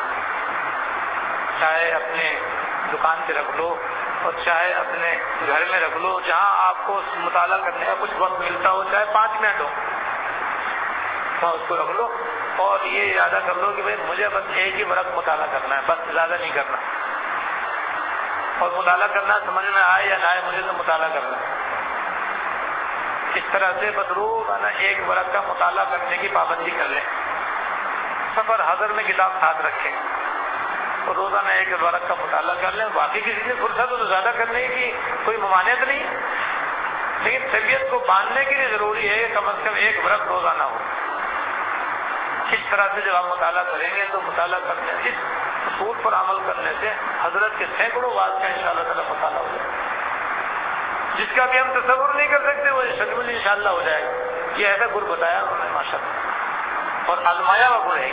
چاہے اپنے دکان پہ رکھ لو اور چاہے اپنے گھر میں رکھ لو، جہاں آپ کو مطالعہ کرنے کا کچھ وقت ملتا ہو، چاہے 5 منٹ ہو، وہاں اس کو رکھ لو اور یہ ارادہ کر لو کہ بھائی مجھے بس ایک ہی ورق مطالعہ کرنا ہے، بس زیادہ نہیں کرنا، اور مطالعہ کرنا سمجھ میں آئے یا نہ آئے مجھے تو مطالعہ کرنا ہے۔ اس طرح سے بس روزانہ ایک ورق کا مطالعہ کرنے کی پابندی کر لیں، سفر حاضر میں کتاب ساتھ رکھیں اور روزانہ ایک ورق کا مطالعہ کر لیں۔ باقی کسی سے فرصت تو زیادہ کرنے کی کوئی ممانعت نہیں، لیکن طبیعت کو باندھنے کے لیے ضروری ہے کہ کم از کم ایک ورق روزانہ ہو۔ اس طرح سے جب آپ مطالعہ کریں گے تو مطالعہ کرنے اس اصول پر عمل کرنے سے حضرت کے سینکڑوں واعظ کا انشاءاللہ تعالیٰ مطالعہ ہو جائے گا، جس کا بھی ہم تصور نہیں کر سکتے وہ شکل انشاءاللہ ہو جائے گا۔ یہ ایسا گر بتایا انہوں نے ماشاءاللہ، اور آزمایا ہوا گر ہے،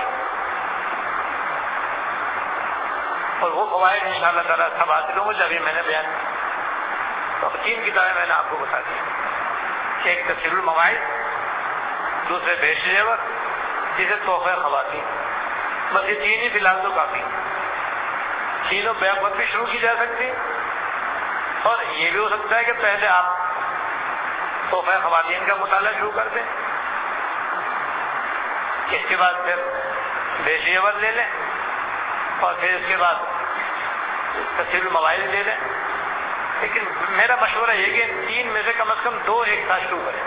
اور وہ فوائد انشاءاللہ تعالیٰ سب حاصل ہوں گے جب میں نے بیان کیا۔ اور 3 کتابیں میں نے آپ کو بتا دی، ایک تفسیر المواعظ، دوسرے بہشت زیور، تیسرے تحفہ خواتین۔ بس یہ 3 ہی فی الحال تو کافی، تینوں بیک وقت بھی شروع کی جا سکتی، اور یہ بھی ہو سکتا ہے کہ پہلے آپ تحفہ خواتین کا مطالعہ شروع کر دیں، اس کے بعد پھر بہشت زیور لے لیں، اور پھر اس کے بعد تفسیر المواعظ لے لیں۔ لیکن میرا مشورہ یہ کہ 3 میں سے کم از کم 2 ایک ساتھ شروع کریں،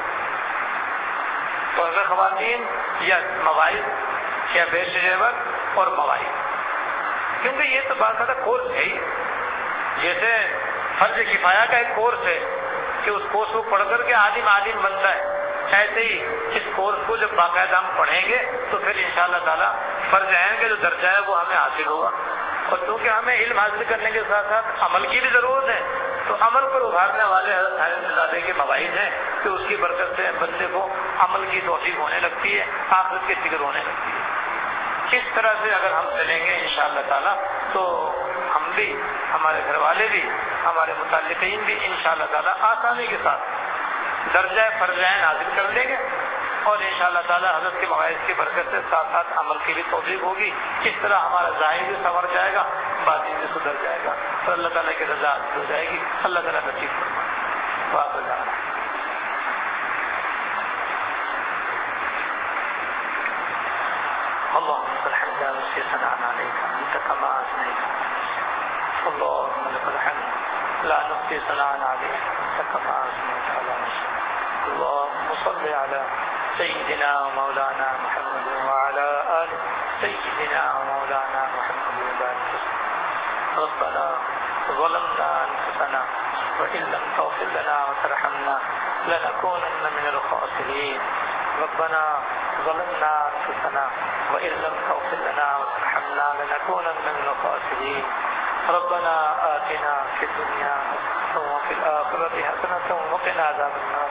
تحفہ خواتین یا مواعظ یا بہشت زیور اور مواعظ، کیونکہ یہ تو بات زیادہ کورس ہے ہی، جیسے فرض کفایہ کا ایک کورس ہے کہ اس کورس کو پڑھ کر کے عالم بنتا ہے، ایسے ہی اس کورس کو جب باقاعدہ ہم پڑھیں گے تو پھر انشاءاللہ تعالیٰ فرض عین کا جو درجہ ہے وہ ہمیں حاصل ہوگا۔ اور کیونکہ ہمیں علم حاصل کرنے کے ساتھ ساتھ عمل کی بھی ضرورت ہے، تو عمل پر ابھارنے والے حضرت خالد زادے کے مواعظ ہیں کہ اس کی برکت سے بندے کو عمل کی توفیق ہونے لگتی ہے، آخرت کی فکر ہونے لگتی ہے۔ اس طرح سے اگر ہم چلیں گے انشاءاللہ تعالیٰ تو ہم بھی، ہمارے گھر والے بھی، ہمارے متعلقین بھی انشاءاللہ تعالیٰ آسانی کے ساتھ درجہ فرض عین حاصل کر لیں گے، اور انشاءاللہ تعالیٰ حضرت کے مواعظ کی برکت سے ساتھ ساتھ عمل کی بھی توفیق ہوگی۔ اس طرح ہمارا ظاہر بھی سنور جائے گا، باطن بھی سدھر جائے گا، اور اللہ تعالیٰ کی رضا حاصل ہو جائے گی۔ اللہ تعالیٰ نصیب فرمائے۔ واہ اللهم لك الحمد لا نحصي ثناء عليك أنت كما أثنيت. اللهم لك الحمد لا نحصي ثناء عليك أنت كما أثنيت على نفسك. اللهم صل على سيدنا ومولانا محمد وعلى آل سيدنا ومولانا محمد وبارك وسلم. ربنا ظلمنا أنفسنا وإن لم تغفر لنا وترحمنا لنكونن من الخاسرين. ربنا ظلمنا أنفسنا وإن لم تغفر لنا وترحمنا لنكونن من الخاسرين. ربنا آتنا في الدنيا حسنة وفي الآخرة حسنة وقنا عذاب النار.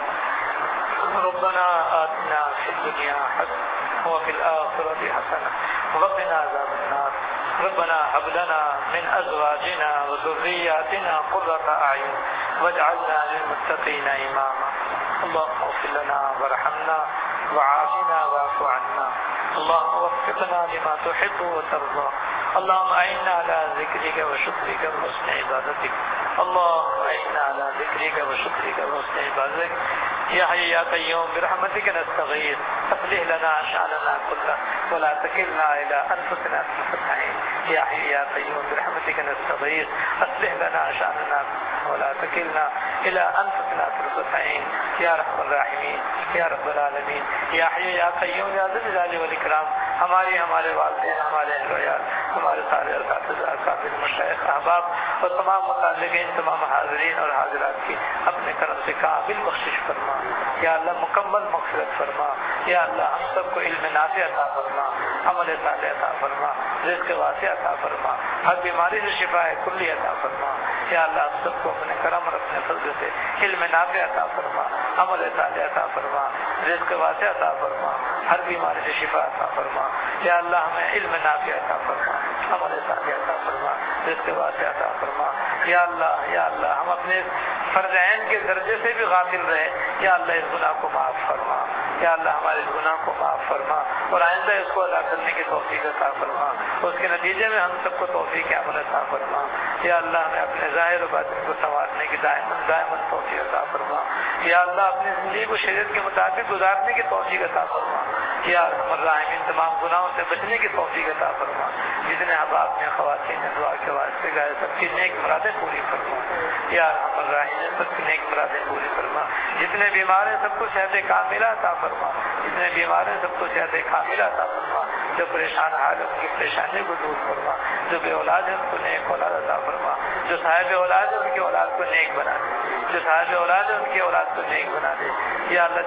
ربنا آتنا في الدنيا حسنة وفي الآخرة حسنة وقنا عذاب النار. ربنا هب لنا من أزواجنا وذرياتنا قرة أعين واجعلنا للمتقين إماما. اللهم اغفر لنا وارحمنا وعافنا واعف عنا. اللهم وفقنا لما تحب وترضى. اللهم أعنا على ذكرك وشكرك وحسن عبادتك. اللهم أعنا على ذكرك وشكرك وحسن عبادتك. يا حي يا قيوم برحمتك نستغيث أصلح لنا شأننا كله ولا تكلنا إلى أنفسنا طرفة عين. يا حي يا قيوم برحمتك نستغيث أصلح لنا شأننا ولا تكلنا إلى أنفسنا طرفة عين. يا رحم الراحمين یا رب العالمین، یا حی یا قیوم یا ذی الجلال والاکرام، ہمارے والدین، ہمارے اہل و عیال، ہمارے سارے اساتذہ، اکابر، مشائخ، احباب اور تمام متعلقین، تمام حاضرین اور حاضرات کی اپنے کرم سے کامل بخشش فرما. یا اللہ مکمل مغفرت فرما. یا اللہ ہم سب کو علم نافع عطا فرما، عمل صالح عطا فرما، رزق واسع عطا فرما، ہر بیماری سے شفا کلی عطا فرما. یا اللہ ہم سب کو اپنے کرم اور اپنے فضل سے علم نافع عطا فرما، عمل صالح عطا فرما، رزق واسع عطا فرما، ہر بیماری سے شفا عطا فرما. یا اللہ ہمیں علم نافع عطا فرما، عمل صالح عطا فرما، رزق واسع عطا فرما. یا اللہ ہم اپنے فرض عین کے درجے سے بھی غافل رہے. یا اللہ اس گناہ کو معاف فرما. یا اللہ ہمارے اس گناہ کو معاف فرما اور آئندہ اس کو ادا کرنے کی توفیق عطا فرما. اس کے نتیجے میں ہم سب کو توفیق عمل عطا فرما. یا اللہ ہمیں اپنے ظاہر و باطن کو سنوارنے کی دائماً توفیق عطا فرما. یا اللہ اپنی زندگی کو شریعت کے مطابق گزارنے کی توفیق عطا فرما. یا ارحم الراحمین تمام گناہوں سے بچنے کی توفیق عطا فرما. جتنے احباب میں خواتین نے دعا کے واسطے گئے سب کی نیک مرادیں پوری فرما. یا ارحم الراحمین سب کی نیک مرادیں پوری فرما. جتنے بیمار ہیں سب کو صحت کاملہ عطا فرما. جتنے بیمار ہیں سب کو صحت کاملہ عطا فرما. جو پریشان حال ہے ان کی پریشانی کو دور فرما. جو بے اولاد ہے ان کو نیک اولاد عطا فرما. جو صاحب اولاد ہے ان کی اولاد کو نیک بنا دے. جو صاحب اولاد ہے ان کی اولاد کو نیک بنا دے. یا اللہ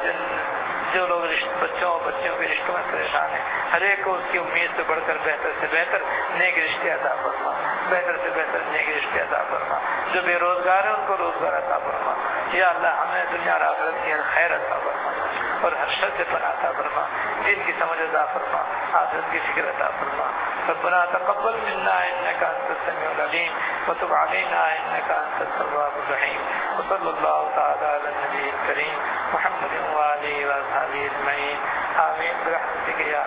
جو لوگ بچوں کے رشتوں میں پریشان ہیں ہر ایک کو اس کی امید سے بڑھ کر بہتر سے بہتر نیک رشتے عطا فرما. بہتر سے بہتر نیک رشتے عطا فرما. جو بے روزگار ہیں ان کو روزگار عطا فرما. یا اللہ ہمیں دنیا اور آخرت کی خیر عطا فرما اور ہر شر سے پناہ عطا فرما. دین کی سمجھ عطا فرما، آخرت کی فکر عطا فرما. ربنا تقبل منا انك انت السميع العليم وتب علينا انك انت التواب الرحيم. وصلى الله تعالى على النبي الكريم محمد وآله وأصحابه أجمعين. آمين برحمتك يا